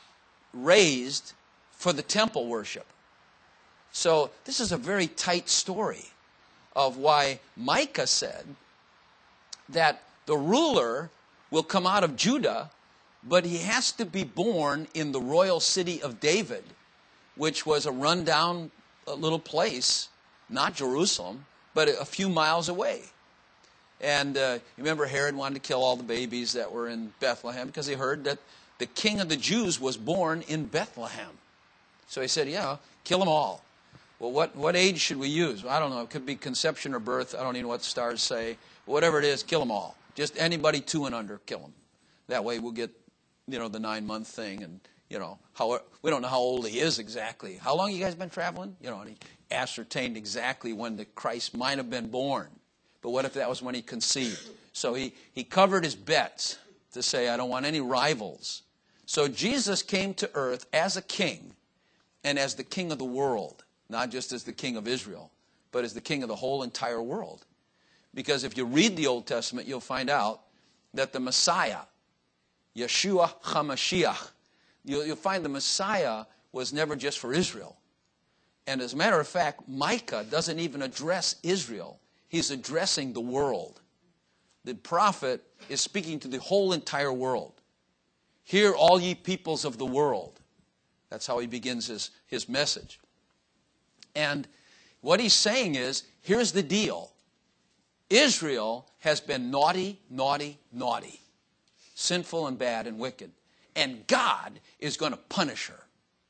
raised for the temple worship. So this is a very tight story of why Micah said that the ruler will come out of Judah, but he has to be born in the royal city of David, which was a rundown little place, not Jerusalem, but a few miles away. And uh, you remember Herod wanted to kill all the babies that were in Bethlehem because he heard that the king of the Jews was born in Bethlehem. So he said, yeah, kill them all. Well, what, what age should we use? Well, I don't know. It could be conception or birth. I don't even know what the stars say. Whatever it is, kill them all. Just anybody two and under, kill them. That way we'll get, you know, the nine-month thing. And, you know, how we don't know how old he is exactly. How long you guys been traveling? You know, and he ascertained exactly when the Christ might have been born. But what if that was when he conceived? So he, he covered his bets to say, I don't want any rivals. So Jesus came to earth as a king and as the king of the world. Not just as the king of Israel, but as the king of the whole entire world. Because if you read the Old Testament, you'll find out that the Messiah, Yeshua HaMashiach, you'll, you'll find the Messiah was never just for Israel. And as a matter of fact, Micah doesn't even address Israel. He's addressing the world. The prophet is speaking to the whole entire world. Hear, all ye peoples of the world. That's how he begins his, his message. And what he's saying is, here's the deal. Israel has been naughty, naughty, naughty. Sinful and bad and wicked. And God is going to punish her.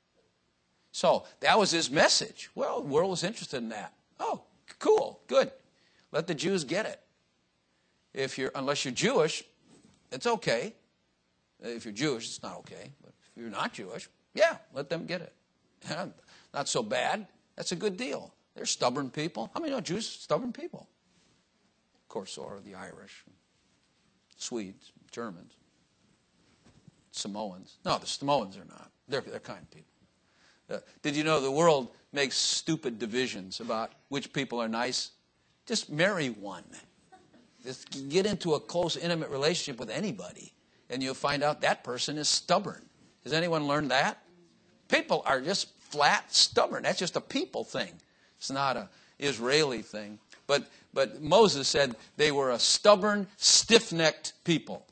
So that was his message. Well, the world was interested in that. Oh, cool, good. Let the Jews get it. If you're, unless you're Jewish, it's okay. If you're Jewish, it's not okay. But if you're not Jewish, yeah, let them get it. Not so bad. That's a good deal. They're stubborn people. How many know Jews are stubborn people? Of course, so are the Irish, Swedes, Germans, Samoans. No, the Samoans are not. They're, they're kind people. Uh, did you know the world makes stupid divisions about which people are nice? Just marry one. Just get into a close, intimate relationship with anybody, and you'll find out that person is stubborn. Has anyone learned that? People are just flat stubborn. That's just a people thing. It's not an Israeli thing. But but Moses said they were a stubborn, stiff-necked people.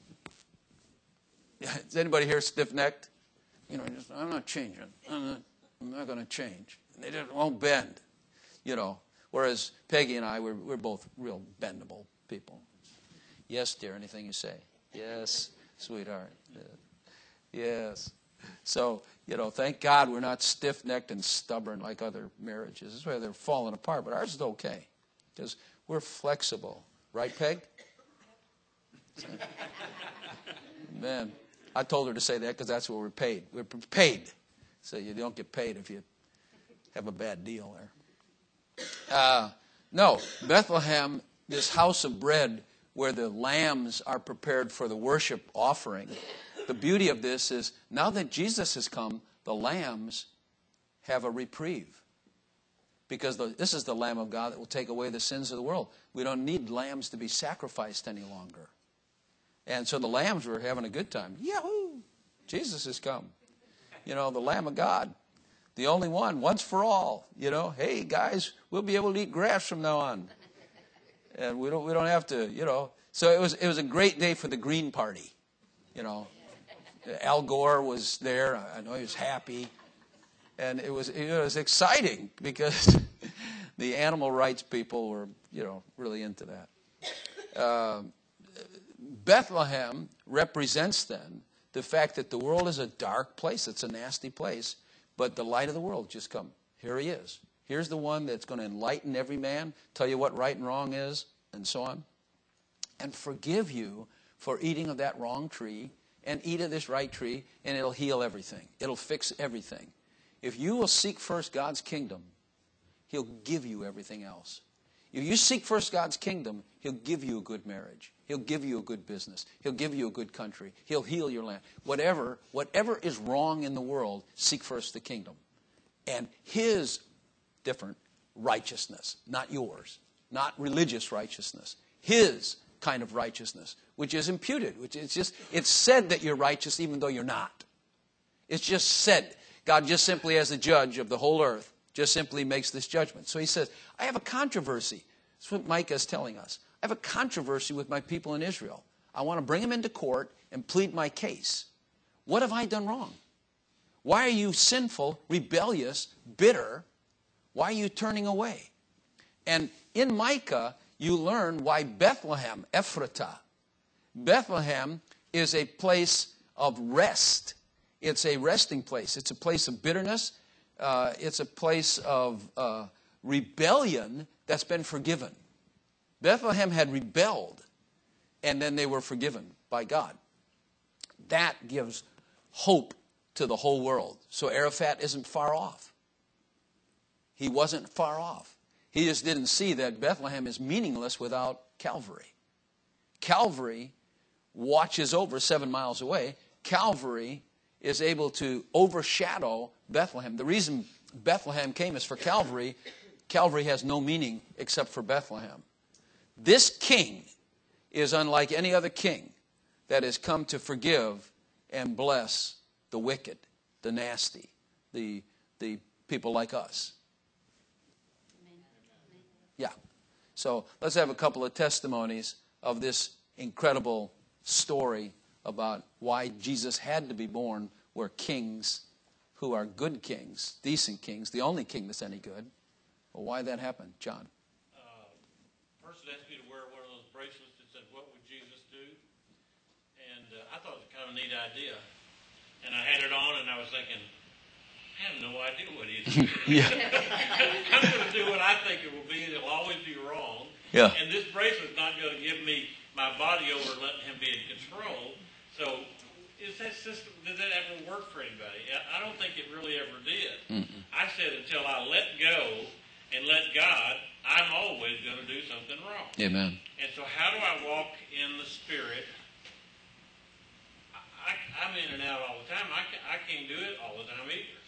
Is anybody here stiff-necked? You know, just, I'm not changing. I'm not, I'm not going to change. They just won't bend. You know, whereas Peggy and I, we're, we're both real bendable people. Yes, dear, anything you say. Yes, sweetheart. Yes. So, you know, thank God we're not stiff-necked and stubborn like other marriages. That's why they're falling apart, but ours is okay because we're flexible. Right, Peg? Man, I told her to say that because that's what we're paid. We're paid. So you don't get paid if you have a bad deal there. Uh, no, Bethlehem, this house of bread where the lambs are prepared for the worship offering. The beauty of this is now that Jesus has come, the lambs have a reprieve. Because the, this is the Lamb of God that will take away the sins of the world. We don't need lambs to be sacrificed any longer. And so the lambs were having a good time. Yahoo! Jesus has come. You know, the Lamb of God. The only one, once for all. You know, hey, guys, we'll be able to eat grass from now on. And we don't we don't have to, you know. So it was it was a great day for the Green Party. You know, Al Gore was there. I know he was happy. And it was it was exciting because the animal rights people were, you know, really into that. Uh, Bethlehem represents then the fact that the world is a dark place. It's a nasty place. But the light of the world just come. Here he is. Here's the one that's going to enlighten every man, tell you what right and wrong is, and so on. And forgive you for eating of that wrong tree, and eat of this right tree, and it'll heal everything. It'll fix everything. If you will seek first God's kingdom, he'll give you everything else. If you seek first God's kingdom, he'll give you a good marriage. He'll give you a good business. He'll give you a good country. He'll heal your land. Whatever, whatever is wrong in the world, seek first the kingdom. And his different righteousness, not yours, not religious righteousness, his kind of righteousness, which is imputed, which is just, it's said that you're righteous even though you're not. It's just said. God just simply, as the judge of the whole earth, just simply makes this judgment. So he says, I have a controversy. That's what Micah is telling us. I have a controversy with my people in Israel. I want to bring them into court and plead my case. What have I done wrong? Why are you sinful, rebellious, bitter? Why are you turning away? And in Micah, you learn why Bethlehem, Ephratah, Bethlehem is a place of rest. It's a resting place. It's a place of bitterness. Uh, it's a place of uh, rebellion that's been forgiven. Bethlehem had rebelled, and then they were forgiven by God. That gives hope to the whole world. So Arafat isn't far off. He wasn't far off. He just didn't see that Bethlehem is meaningless without Calvary. Calvary watches over seven miles away. Calvary is able to overshadow Bethlehem. The reason Bethlehem came is for Calvary. Calvary has no meaning except for Bethlehem. This king is unlike any other king that has come to forgive and bless the wicked, the nasty, the, the people like us. Yeah. So let's have a couple of testimonies of this incredible story about why Jesus had to be born where kings who are good kings, decent kings, the only king that's any good. Well, why that happened, John? Uh, person asked me to wear one of those bracelets that said, what would Jesus do? And uh, I thought it was kind of a neat idea. And I had it on and I was thinking, I have no idea what he's doing. Yeah. I'm going to do what I think it will be, and it'll always be wrong. Yeah. And this bracelet's not going to give me my body over letting him be in control. So is that system, did that ever work for anybody? I don't think it really ever did. Mm-mm. I said until I let go and let God, I'm always going to do something wrong. Amen. And so how do I walk in the Spirit? I, I'm in and out all the time. I, I can't do it all the time either.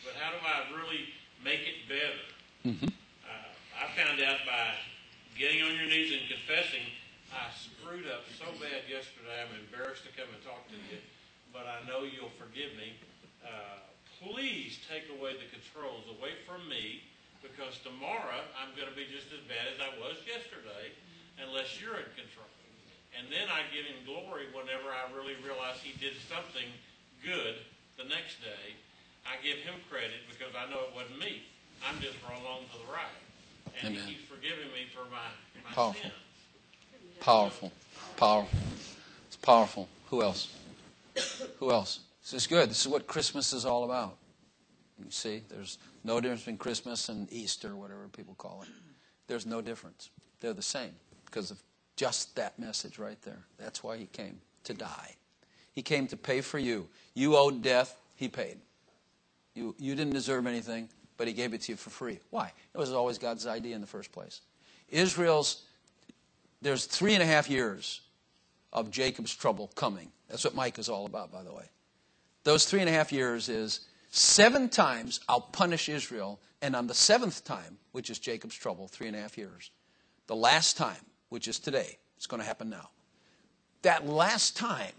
but how do I really make it better? Mm-hmm. Uh, I found out by getting on your knees and confessing, I screwed up so bad yesterday. I'm embarrassed to come and talk to you, but I know you'll forgive me. Uh, please take away the controls away from me, because tomorrow I'm going to be just as bad as I was yesterday unless you're in control. And then I give him glory whenever I really realize he did something good the next day. I give him credit because I know it wasn't me. I'm just wrong on to the right. And Amen. he keeps forgiving me for my, my Powerful. sins. Powerful. Powerful. It's powerful. Who else? Who else? This is good. This is what Christmas is all about. You see, there's no difference between Christmas and Easter, whatever people call it. There's no difference. They're the same because of just that message right there. That's why he came, to die. He came to pay for you. You owed death. He paid. You, you didn't deserve anything, but he gave it to you for free. Why? It was always God's idea in the first place. Israel's, there's three and a half years of Jacob's trouble coming. That's what Micah is all about, by the way. Those three and a half years is seven times I'll punish Israel, and on the seventh time, which is Jacob's trouble, three and a half years, the last time, which is today, it's going to happen now. That last time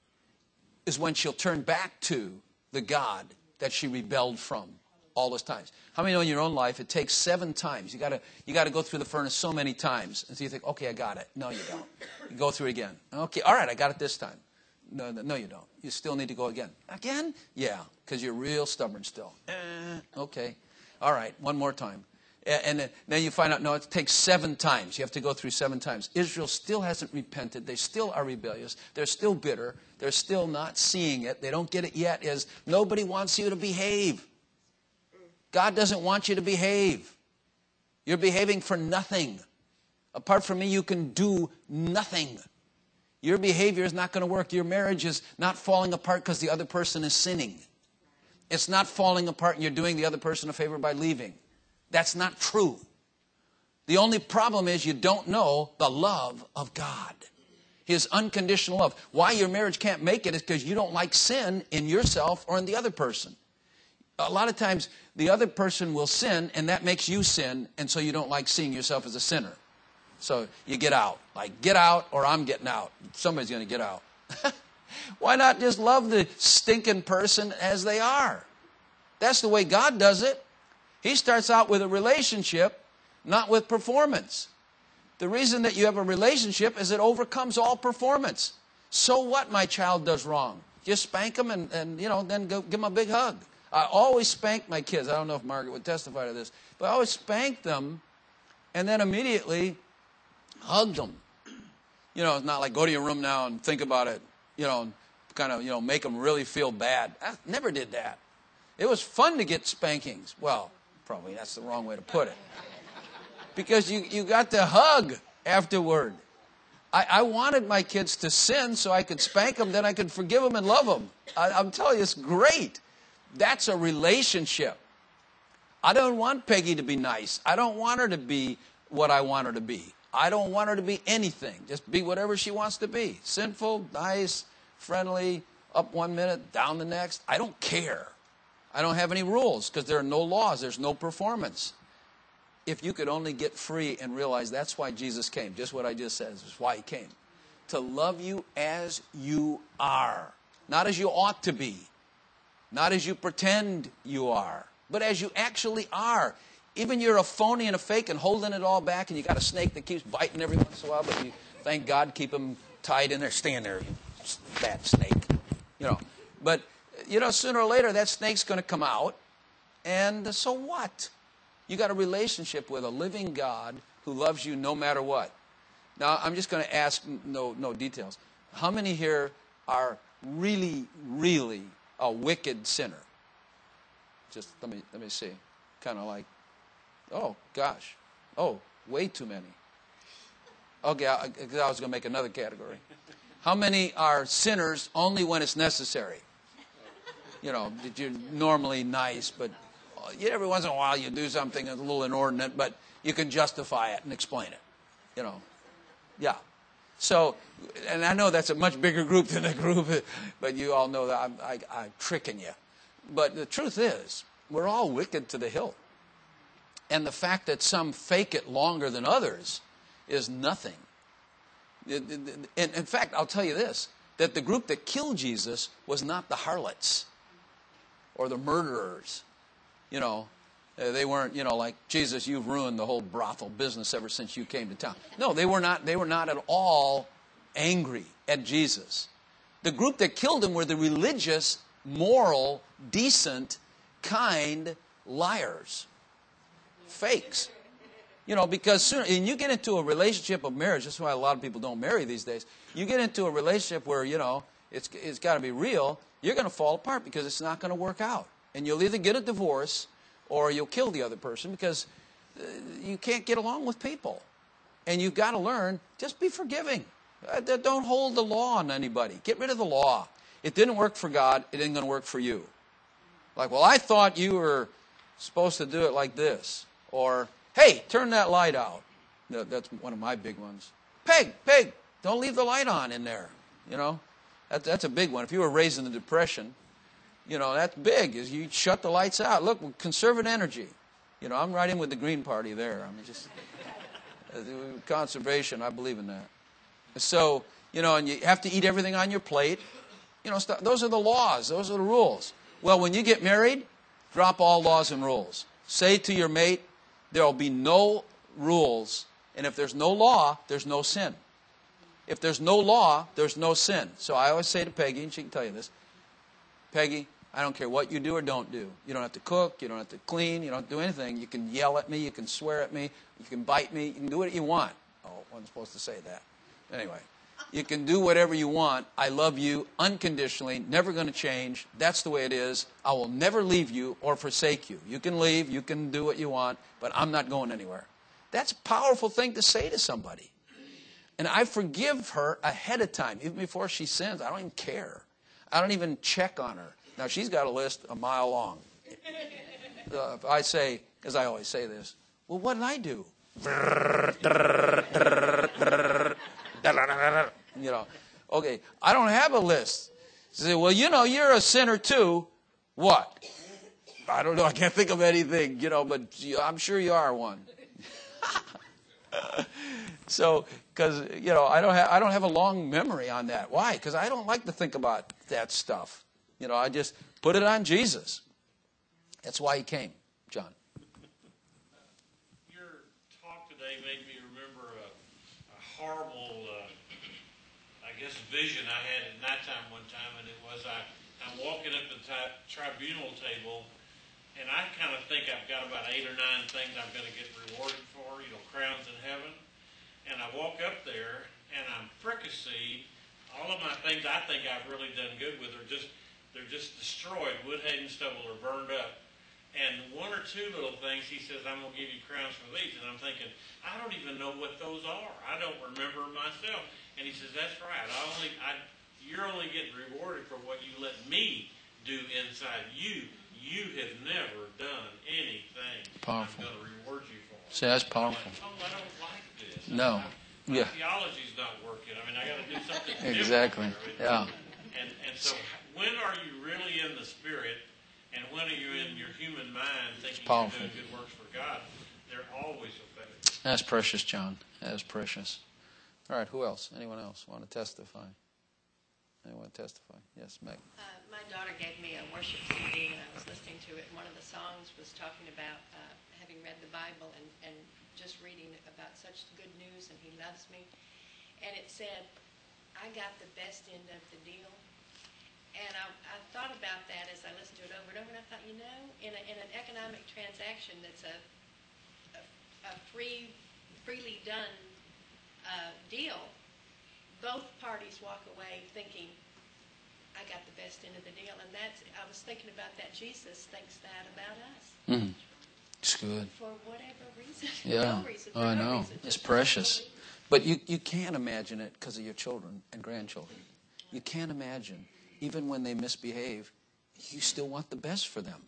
is when she'll turn back to the God that she rebelled from all those times. How many know in your own life it takes seven times? You got to you got to go through the furnace so many times, and so you think, okay, I got it. No, you don't. You go through it again. Okay, all right, I got it this time. No, no, no, you don't. You still need to go again. Again? Yeah, because you're real stubborn still. Eh, okay, all right, one more time. And then you find out, no, it takes seven times. You have to go through seven times. Israel still hasn't repented. They still are rebellious. They're still bitter. They're still not seeing it. They don't get it yet. Is nobody wants you to behave. God doesn't want you to behave. You're behaving for nothing. Apart from me, you can do nothing. Your behavior is not going to work. Your marriage is not falling apart because the other person is sinning. It's not falling apart and you're doing the other person a favor by leaving. That's not true. The only problem is you don't know the love of God. His unconditional love. Why your marriage can't make it is because you don't like sin in yourself or in the other person. A lot of times the other person will sin and that makes you sin, and so you don't like seeing yourself as a sinner. So you get out. Like, get out or I'm getting out. Somebody's going to get out. Why not just love the stinking person as they are? That's the way God does it. He starts out with a relationship, not with performance. The reason that you have a relationship is it overcomes all performance. So what my child does wrong? Just spank them and, and you know, then go give them a big hug. I always spank my kids. I don't know if Margaret would testify to this, but I always spank them and then immediately hug them. You know, it's not like go to your room now and think about it, you know, kind of, you know, make them really feel bad. I never did that. It was fun to get spankings. Well, probably that's the wrong way to put it. Because you, you got to hug afterward. I, I wanted my kids to sin so I could spank them, then I could forgive them and love them. I, I'm telling you, it's great. That's a relationship. I don't want Peggy to be nice. I don't want her to be what I want her to be. I don't want her to be anything. Just be whatever she wants to be. Sinful, nice, friendly, up one minute, down the next. I don't care. I don't have any rules because there are no laws. There's no performance. If you could only get free and realize that's why Jesus came, just what I just said is why he came. To love you as you are. Not as you ought to be. Not as you pretend you are. But as you actually are. Even you're a phony and a fake and holding it all back and you got a snake that keeps biting every once in a while, but you, thank God, keep them tied in there. Stand there, you bad snake. You know, but... You know, sooner or later, that snake's going to come out. And so what? You got a relationship with a living God who loves you no matter what. Now, I'm just going to ask no, no details. How many here are really, really a wicked sinner? Just let me, let me see. Kind of like, oh, gosh. Oh, way too many. Okay, I, I was going to make another category. How many are sinners only when it's necessary? You know, that you're normally nice, but every once in a while you do something that's a little inordinate, but you can justify it and explain it. You know, yeah. So, and I know that's a much bigger group than the group, but you all know that I'm, I, I'm tricking you. But the truth is, we're all wicked to the hilt. And the fact that some fake it longer than others is nothing. In, in fact, I'll tell you this, that the group that killed Jesus was not the harlots or the murderers. You know, they weren't, you know, like, Jesus, you've ruined the whole brothel business ever since you came to town. No, they were not, they were not at all angry at Jesus. The group that killed him were the religious, moral, decent, kind liars. Fakes. You know, because soon, and you get into a relationship of marriage, that's why a lot of people don't marry these days. You get into a relationship where, you know, it's it's got to be real, you're going to fall apart because it's not going to work out. And you'll either get a divorce or you'll kill the other person because uh, you can't get along with people. And you've got to learn, just be forgiving. Uh, don't hold the law on anybody. Get rid of the law. It didn't work for God, it ain't going to work for you. Like, well, I thought you were supposed to do it like this. Or, hey, turn that light out. That's one of my big ones. Peg, Peg, don't leave the light on in there. You know, that, that's a big one. If you were raised in the Depression, you know, that's big. Is you shut the lights out. Look, conserve energy. You know, I'm right in with the Green Party there. I mean, just uh, conservation. I believe in that. So, you know, and you have to eat everything on your plate. You know, st- those are the laws. Those are the rules. Well, when you get married, drop all laws and rules. Say to your mate, there will be no rules, and if there's no law, there's no sin. If there's no law, there's no sin. So I always say to Peggy, and she can tell you this, Peggy, I don't care what you do or don't do. You don't have to cook, you don't have to clean, you don't have to do anything. You can yell at me, you can swear at me, you can bite me, you can do what you want. Oh, I wasn't supposed to say that. Anyway, you can do whatever you want. I love you unconditionally, never going to change. That's the way it is. I will never leave you or forsake you. You can leave, you can do what you want, but I'm not going anywhere. That's a powerful thing to say to somebody. And I forgive her ahead of time, even before she sins. I don't even care. I don't even check on her. Now, she's got a list a mile long. Uh, if I say, because I always say this, well, what did I do? You know, okay, I don't have a list. She said, well, you know, you're a sinner too. What? I don't know. I can't think of anything, you know, but I'm sure you are one. So, because, you know, I don't have, I don't have a long memory on that. Why? Because I don't like to think about that stuff. You know, I just put it on Jesus. That's why he came, John. Your talk today made me remember a, a horrible, uh, I guess, vision I had at nighttime one time, and it was I, I'm walking up the tri- tribunal table, and I kind of think I've got about eight or nine things I'm going to get rewarded for, you know, crowns in heaven. And I walk up there, and I'm fricasseed. All of my things I think I've really done good with are just, they're just destroyed. Wood, hay, and stubble are burned up. And one or two little things, he says, I'm going to give you crowns for these. And I'm thinking, I don't even know what those are. I don't remember myself. And he says, that's right. I only, I, you're only getting rewarded for what you let me do inside you. You have never done anything Powerful. I'm going to reward you for. See, that's powerful. I'm like, oh, I don't like this. No. My Yeah. theology's not working. I mean, I got to do something Exactly. different. Yeah. And and so, when are you really in the Spirit, and when are you in your human mind thinking you're doing good works for God? They're always affected. That's precious, John. That's precious. All right, who else? Anyone else want to testify? Anyone testify? Yes, Meg. Uh, my daughter gave me a worship C D, and I was listening to it. And one of the songs was talking about uh, having read the Bible and, and just reading about such good news, and he loves me. And it said, I got the best end of the deal. And I, I thought about that as I listened to it over and over, and I thought, you know, in, a, in an economic transaction that's a, a, a free, freely done uh, deal, both parties walk away thinking, I got the best end of the deal. And that's, I was thinking about that. Jesus thinks that about us. Mm. It's good. For whatever reason. Yeah, no reason, I no know. reason, It's just precious. absolutely. But you, you can't imagine it because of your children and grandchildren. You can't imagine. Even when they misbehave, you still want the best for them.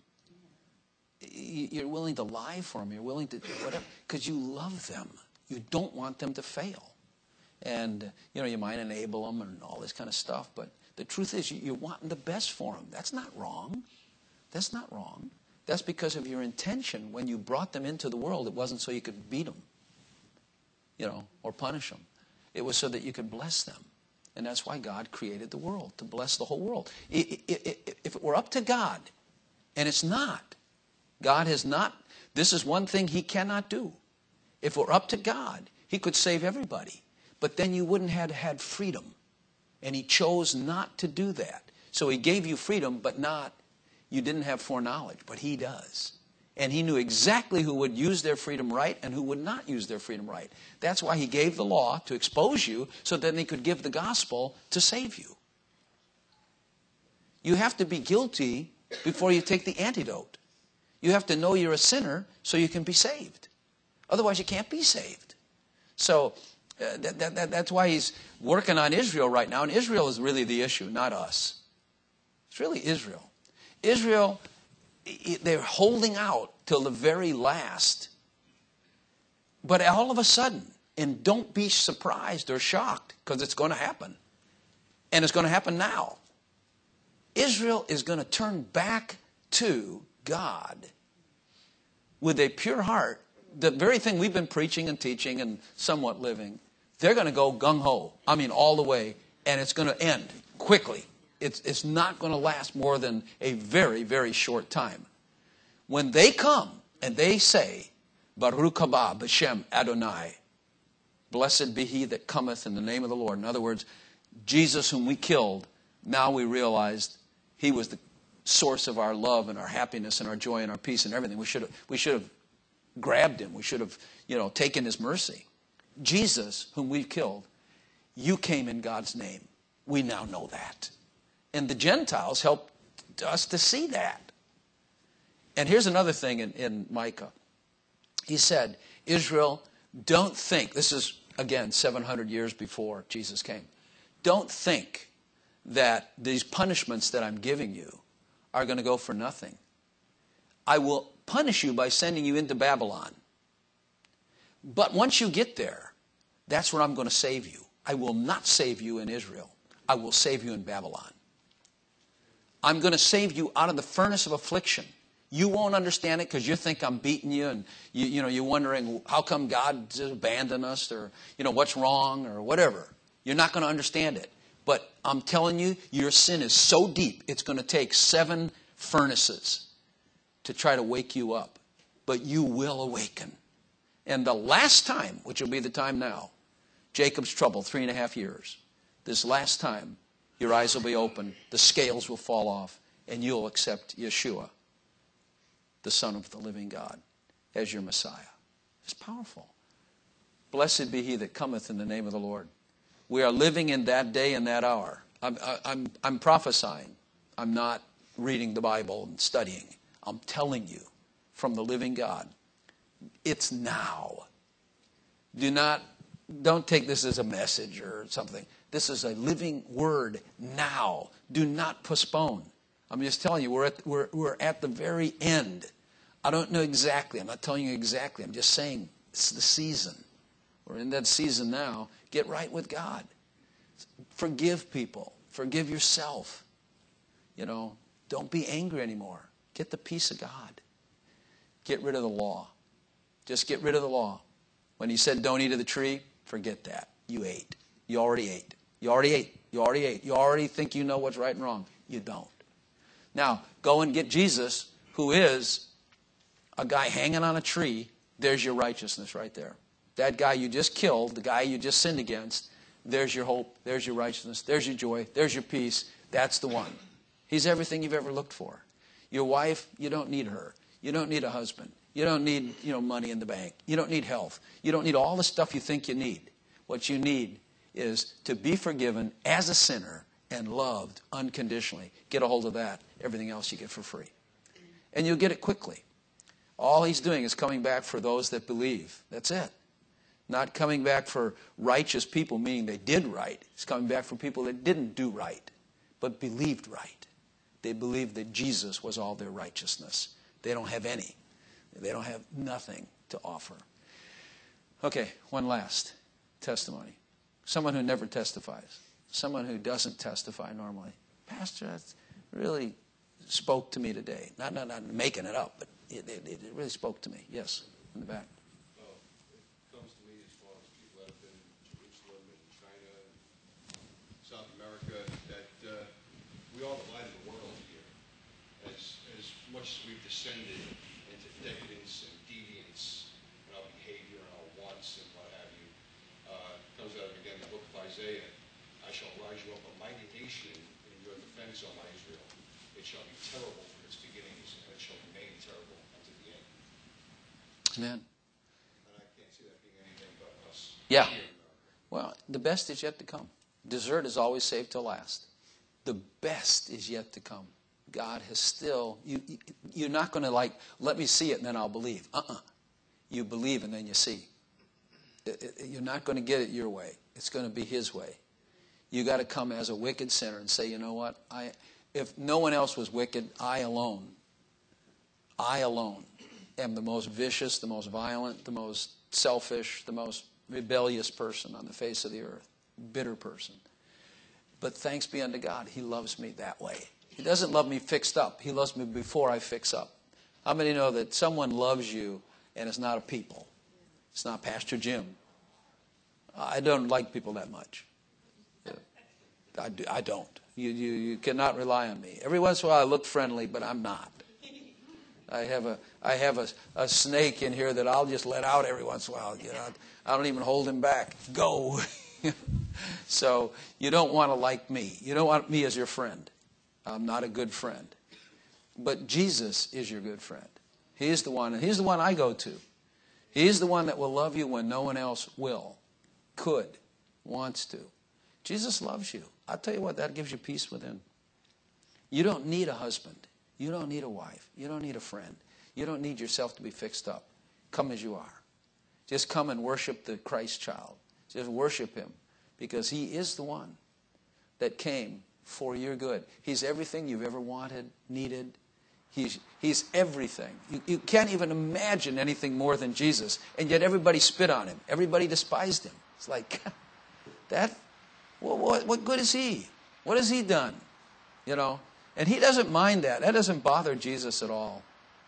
You're willing to lie for them. You're willing to do whatever because you love them. You don't want them to fail. And, you know, you might enable them and all this kind of stuff, but the truth is you, you're wanting the best for them. That's not wrong. That's not wrong. That's because of your intention. When you brought them into the world, it wasn't so you could beat them, you know, or punish them. It was so that you could bless them. And that's why God created the world, to bless the whole world. If it were up to God, and it's not, God has not, this is one thing he cannot do. If it were up to God, he could save everybody. But then you wouldn't have had freedom. And he chose not to do that. So he gave you freedom, but not, you didn't have foreknowledge. But he does. And he knew exactly who would use their freedom right and who would not use their freedom right. That's why he gave the law to expose you, so then he could give the gospel to save you. You have to be guilty before you take the antidote. You have to know you're a sinner so you can be saved. Otherwise you can't be saved. So uh, that, that, that, that's why he's working on Israel right now. And Israel is really the issue, not us. It's really Israel. Israel, they're holding out till the very last. But all of a sudden, and don't be surprised or shocked, because it's going to happen. And it's going to happen now. Israel is going to turn back to God with a pure heart. The very thing we've been preaching and teaching and somewhat living, they're going to go gung-ho. I mean, all the way. And it's going to end quickly. It's, it's not going to last more than a very, very short time. When they come and they say, Baruch haba b'shem Adonai, blessed be he that cometh in the name of the Lord. In other words, Jesus whom we killed, now we realized he was the source of our love and our happiness and our joy and our peace and everything. We should have, we should have grabbed him. We should have, you know, taken his mercy. Jesus, whom we've killed, you came in God's name. We now know that. And the Gentiles helped us to see that. And here's another thing in, in Micah. He said, Israel, don't think, this is, again, seven hundred years before Jesus came. Don't think that these punishments that I'm giving you are going to go for nothing. I will punish you by sending you into Babylon. But once you get there, that's where I'm going to save you. I will not save you in Israel. I will save you in Babylon. I'm going to save you out of the furnace of affliction. You won't understand it because you think I'm beating you, and you, you know, you're wondering how come God just abandoned us, or you know what's wrong, or whatever. You're not going to understand it. But I'm telling you, your sin is so deep, it's going to take seven furnaces to try to wake you up. But you will awaken. And the last time, which will be the time now, Jacob's trouble, three and a half years. This last time, your eyes will be open, the scales will fall off, and you'll accept Yeshua, the Son of the living God, as your Messiah. It's powerful. Blessed be he that cometh in the name of the Lord. We are living in that day and that hour. I'm, I'm, I'm prophesying. I'm not reading the Bible and studying. I'm telling you from the living God. It's now. Do not, don't take this as a message or something. This is a living word now. Do not postpone. I'm just telling you, we're at, we're, we're at the very end. I don't know exactly. I'm not telling you exactly. I'm just saying it's the season. We're in that season now. Get right with God. Forgive people. Forgive yourself. You know, don't be angry anymore. Get the peace of God. Get rid of the law. Just get rid of the law. When he said don't eat of the tree, forget that. You ate. You already ate. You already ate. You already ate. You already think you know what's right and wrong. You don't. Now, go and get Jesus, who is a guy hanging on a tree. There's your righteousness right there. That guy you just killed, the guy you just sinned against, there's your hope, there's your righteousness, there's your joy, there's your peace. That's the one. He's everything you've ever looked for. Your wife, you don't need her. You don't need a husband. You don't need, you know, money in the bank. You don't need health. You don't need all the stuff you think you need. What you need is to be forgiven as a sinner and loved unconditionally. Get a hold of that. Everything else you get for free. And you'll get it quickly. All he's doing is coming back for those that believe. That's it. Not coming back for righteous people, meaning they did right. He's coming back for people that didn't do right, but believed right. They believed that Jesus was all their righteousness. They don't have any. They don't have nothing to offer. Okay, one last testimony. Someone who never testifies. Someone who doesn't testify normally. Pastor, that's really, spoke to me today. Not, not, not making it up, but it, it, it really spoke to me. Yes, in the back. Well, it comes to me as far as people that have been in Jerusalem and China and South America, that uh, we are the light of the world here. As, as much as we've descended into decadence and deviance in our behavior and our wants and what have you, uh, comes out again in the book of Isaiah, I shall rise you up a mighty nation in your defense, O my Israel. It shall be terrible from its beginnings, and it shall remain terrible unto the end. Amen. And I can't see that being anything but us. Yeah. Here in America. Well, the best is yet to come. Dessert is always saved till last. The best is yet to come. God has still, you, you, you're not going to like, let me see it and then I'll believe. Uh-uh. You believe and then you see. It, it, you're not going to get it your way. It's going to be His way. You got to come as a wicked sinner and say, you know what? I, if no one else was wicked, I alone, I alone am the most vicious, the most violent, the most selfish, the most rebellious person on the face of the earth. Bitter person. But thanks be unto God, He loves me that way. He doesn't love me fixed up. He loves me before I fix up. How many know that someone loves you and it's not a people? It's not Pastor Jim. I don't like people that much. I, do, I don't. You, you, you cannot rely on me. Every once in a while I look friendly, but I'm not. I have a I have a, a snake in here that I'll just let out every once in a while. You know, I don't even hold him back. Go. So you don't want to like me. You don't want me as your friend. I'm not a good friend. But Jesus is your good friend. He's the one. He's the one I go to. He's the one that will love you when no one else will, could, wants to. Jesus loves you. I'll tell you what, that gives you peace within. You don't need a husband. You don't need a wife. You don't need a friend. You don't need yourself to be fixed up. Come as you are. Just come and worship the Christ child. Just worship Him because He is the one that came for your good. He's everything you've ever wanted, needed. He's, he's everything. You, you can't even imagine anything more than Jesus. And yet everybody spit on Him. Everybody despised Him. It's like, that, what, what, what good is He? What has He done? You know? And He doesn't mind that. That doesn't bother Jesus at all.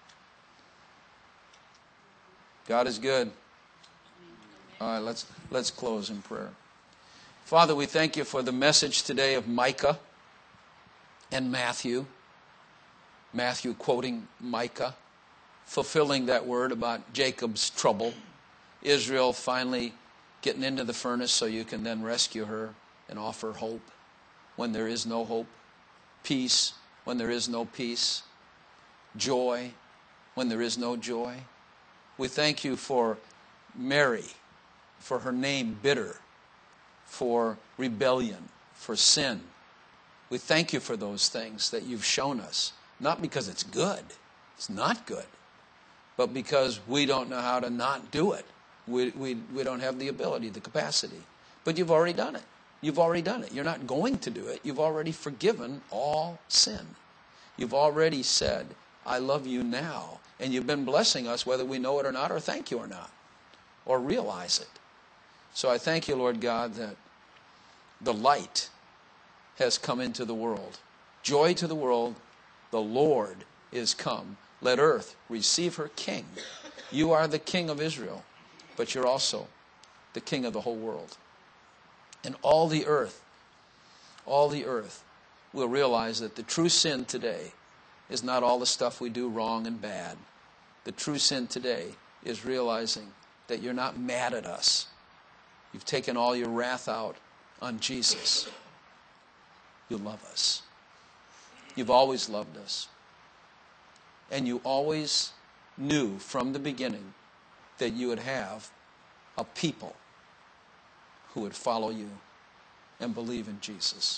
God is good. All right, let's, let's close in prayer. Father, we thank You for the message today of Micah and Matthew. Matthew quoting Micah, fulfilling that word about Jacob's trouble. Israel finally getting into the furnace so You can then rescue her and offer hope when there is no hope. Peace when there is no peace. Joy when there is no joy. We thank You for Mary, for her name bitter, for rebellion, for sin. We thank You for those things that You've shown us. Not because it's good. It's not good. But because we don't know how to not do it. We, we, we don't have the ability, the capacity. But You've already done it. You've already done it. You're not going to do it. You've already forgiven all sin. You've already said, I love You now. And You've been blessing us whether we know it or not, or thank You or not, or realize it. So I thank You, Lord God, that the light has come into the world. Joy to the world. The Lord is come. Let earth receive her King. You are the King of Israel, but You're also the King of the whole world. And all the earth, all the earth will realize that the true sin today is not all the stuff we do wrong and bad. The true sin today is realizing that You're not mad at us. You've taken all Your wrath out on Jesus. You love us. You've always loved us. And You always knew from the beginning that You would have a people who would follow You and believe in Jesus.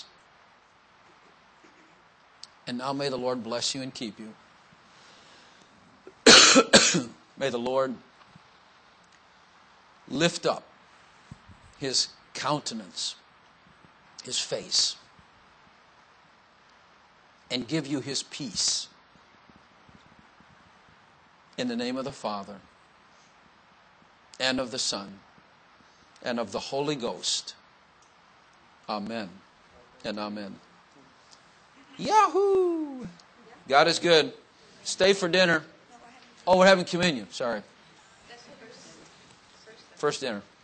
And now may the Lord bless you and keep you. May the Lord lift up His countenance, His face, and give you His peace. In the name of the Father, and of the Son, and of the Holy Ghost. Amen and amen. Yahoo! God is good. Stay for dinner. Oh, we're having communion. Sorry. That's the first, first, First dinner.